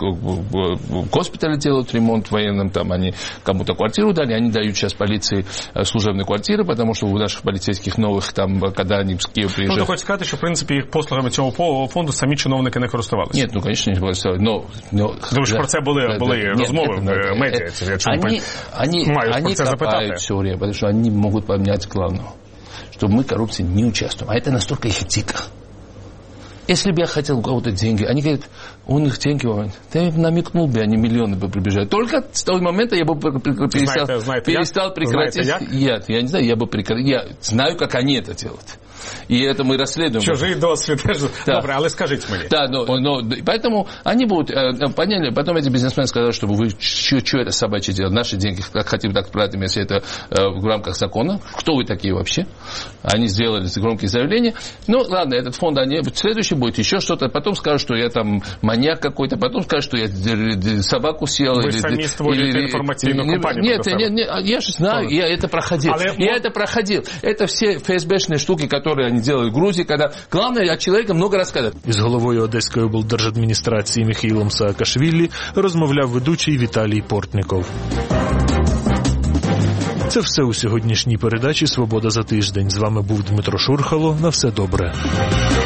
в госпитале делают ремонт военным, там они кому-то квартиру дали, они дают сейчас полиции служебные квартиры, потому что у наших полицейских новых, там, когда они в Киев приезжают... Ну, ти хочеш сказати, що, в принципі, їх послугами цього фонду самі чиновники не користувалися? Нет, ну, конечно, не користувалися, но... но Тому що да, про це були, да, були да, розмови нет, в это, медіа. Это, это, они, они, они копают все время, потому что они могут поменять главного, что мы в коррупции не участвуем, а это настолько их этика. Если бы я хотел у кого-то деньги, они говорят, у них деньги, ты намекнул бы, они миллионы бы приближают. Только с того момента я бы перестал, знаете, знаете, перестал прекратить. Я, я не знаю, я бы прекратил. Я знаю, как они это делают. И это мы расследуем. Чужие досвід. Да. Добре, але скажіть мені. Да, но, но, поэтому они будут, э, поняли, потом эти бизнесмены сказали, что вы, что это собачье дело, наши деньги, как хотим, так платим, если это э, в рамках закона. Кто вы такие вообще? Они сделали громкие заявления. Ну, ладно, этот фонд, они, следующий будет еще что-то, потом скажут, что я там маньяк какой-то, потом скажут, что я собаку съел. Вы или, сами створите информационную компанию. Нет, нет, нет, я же знаю, я это проходил. Але... Я это проходил. Это все эф эс бэ-шные штуки, которые они делают в Грузии, когда главное от человека много рассказывать. Із головою Одеської облдержадміністрації Міхаїлом Саакашвілі розмовляв ведучий Віталій Портніков. Це все у сьогоднішній передачі «Свобода за тиждень». З вами був Дмитро Шурхало. На все добре.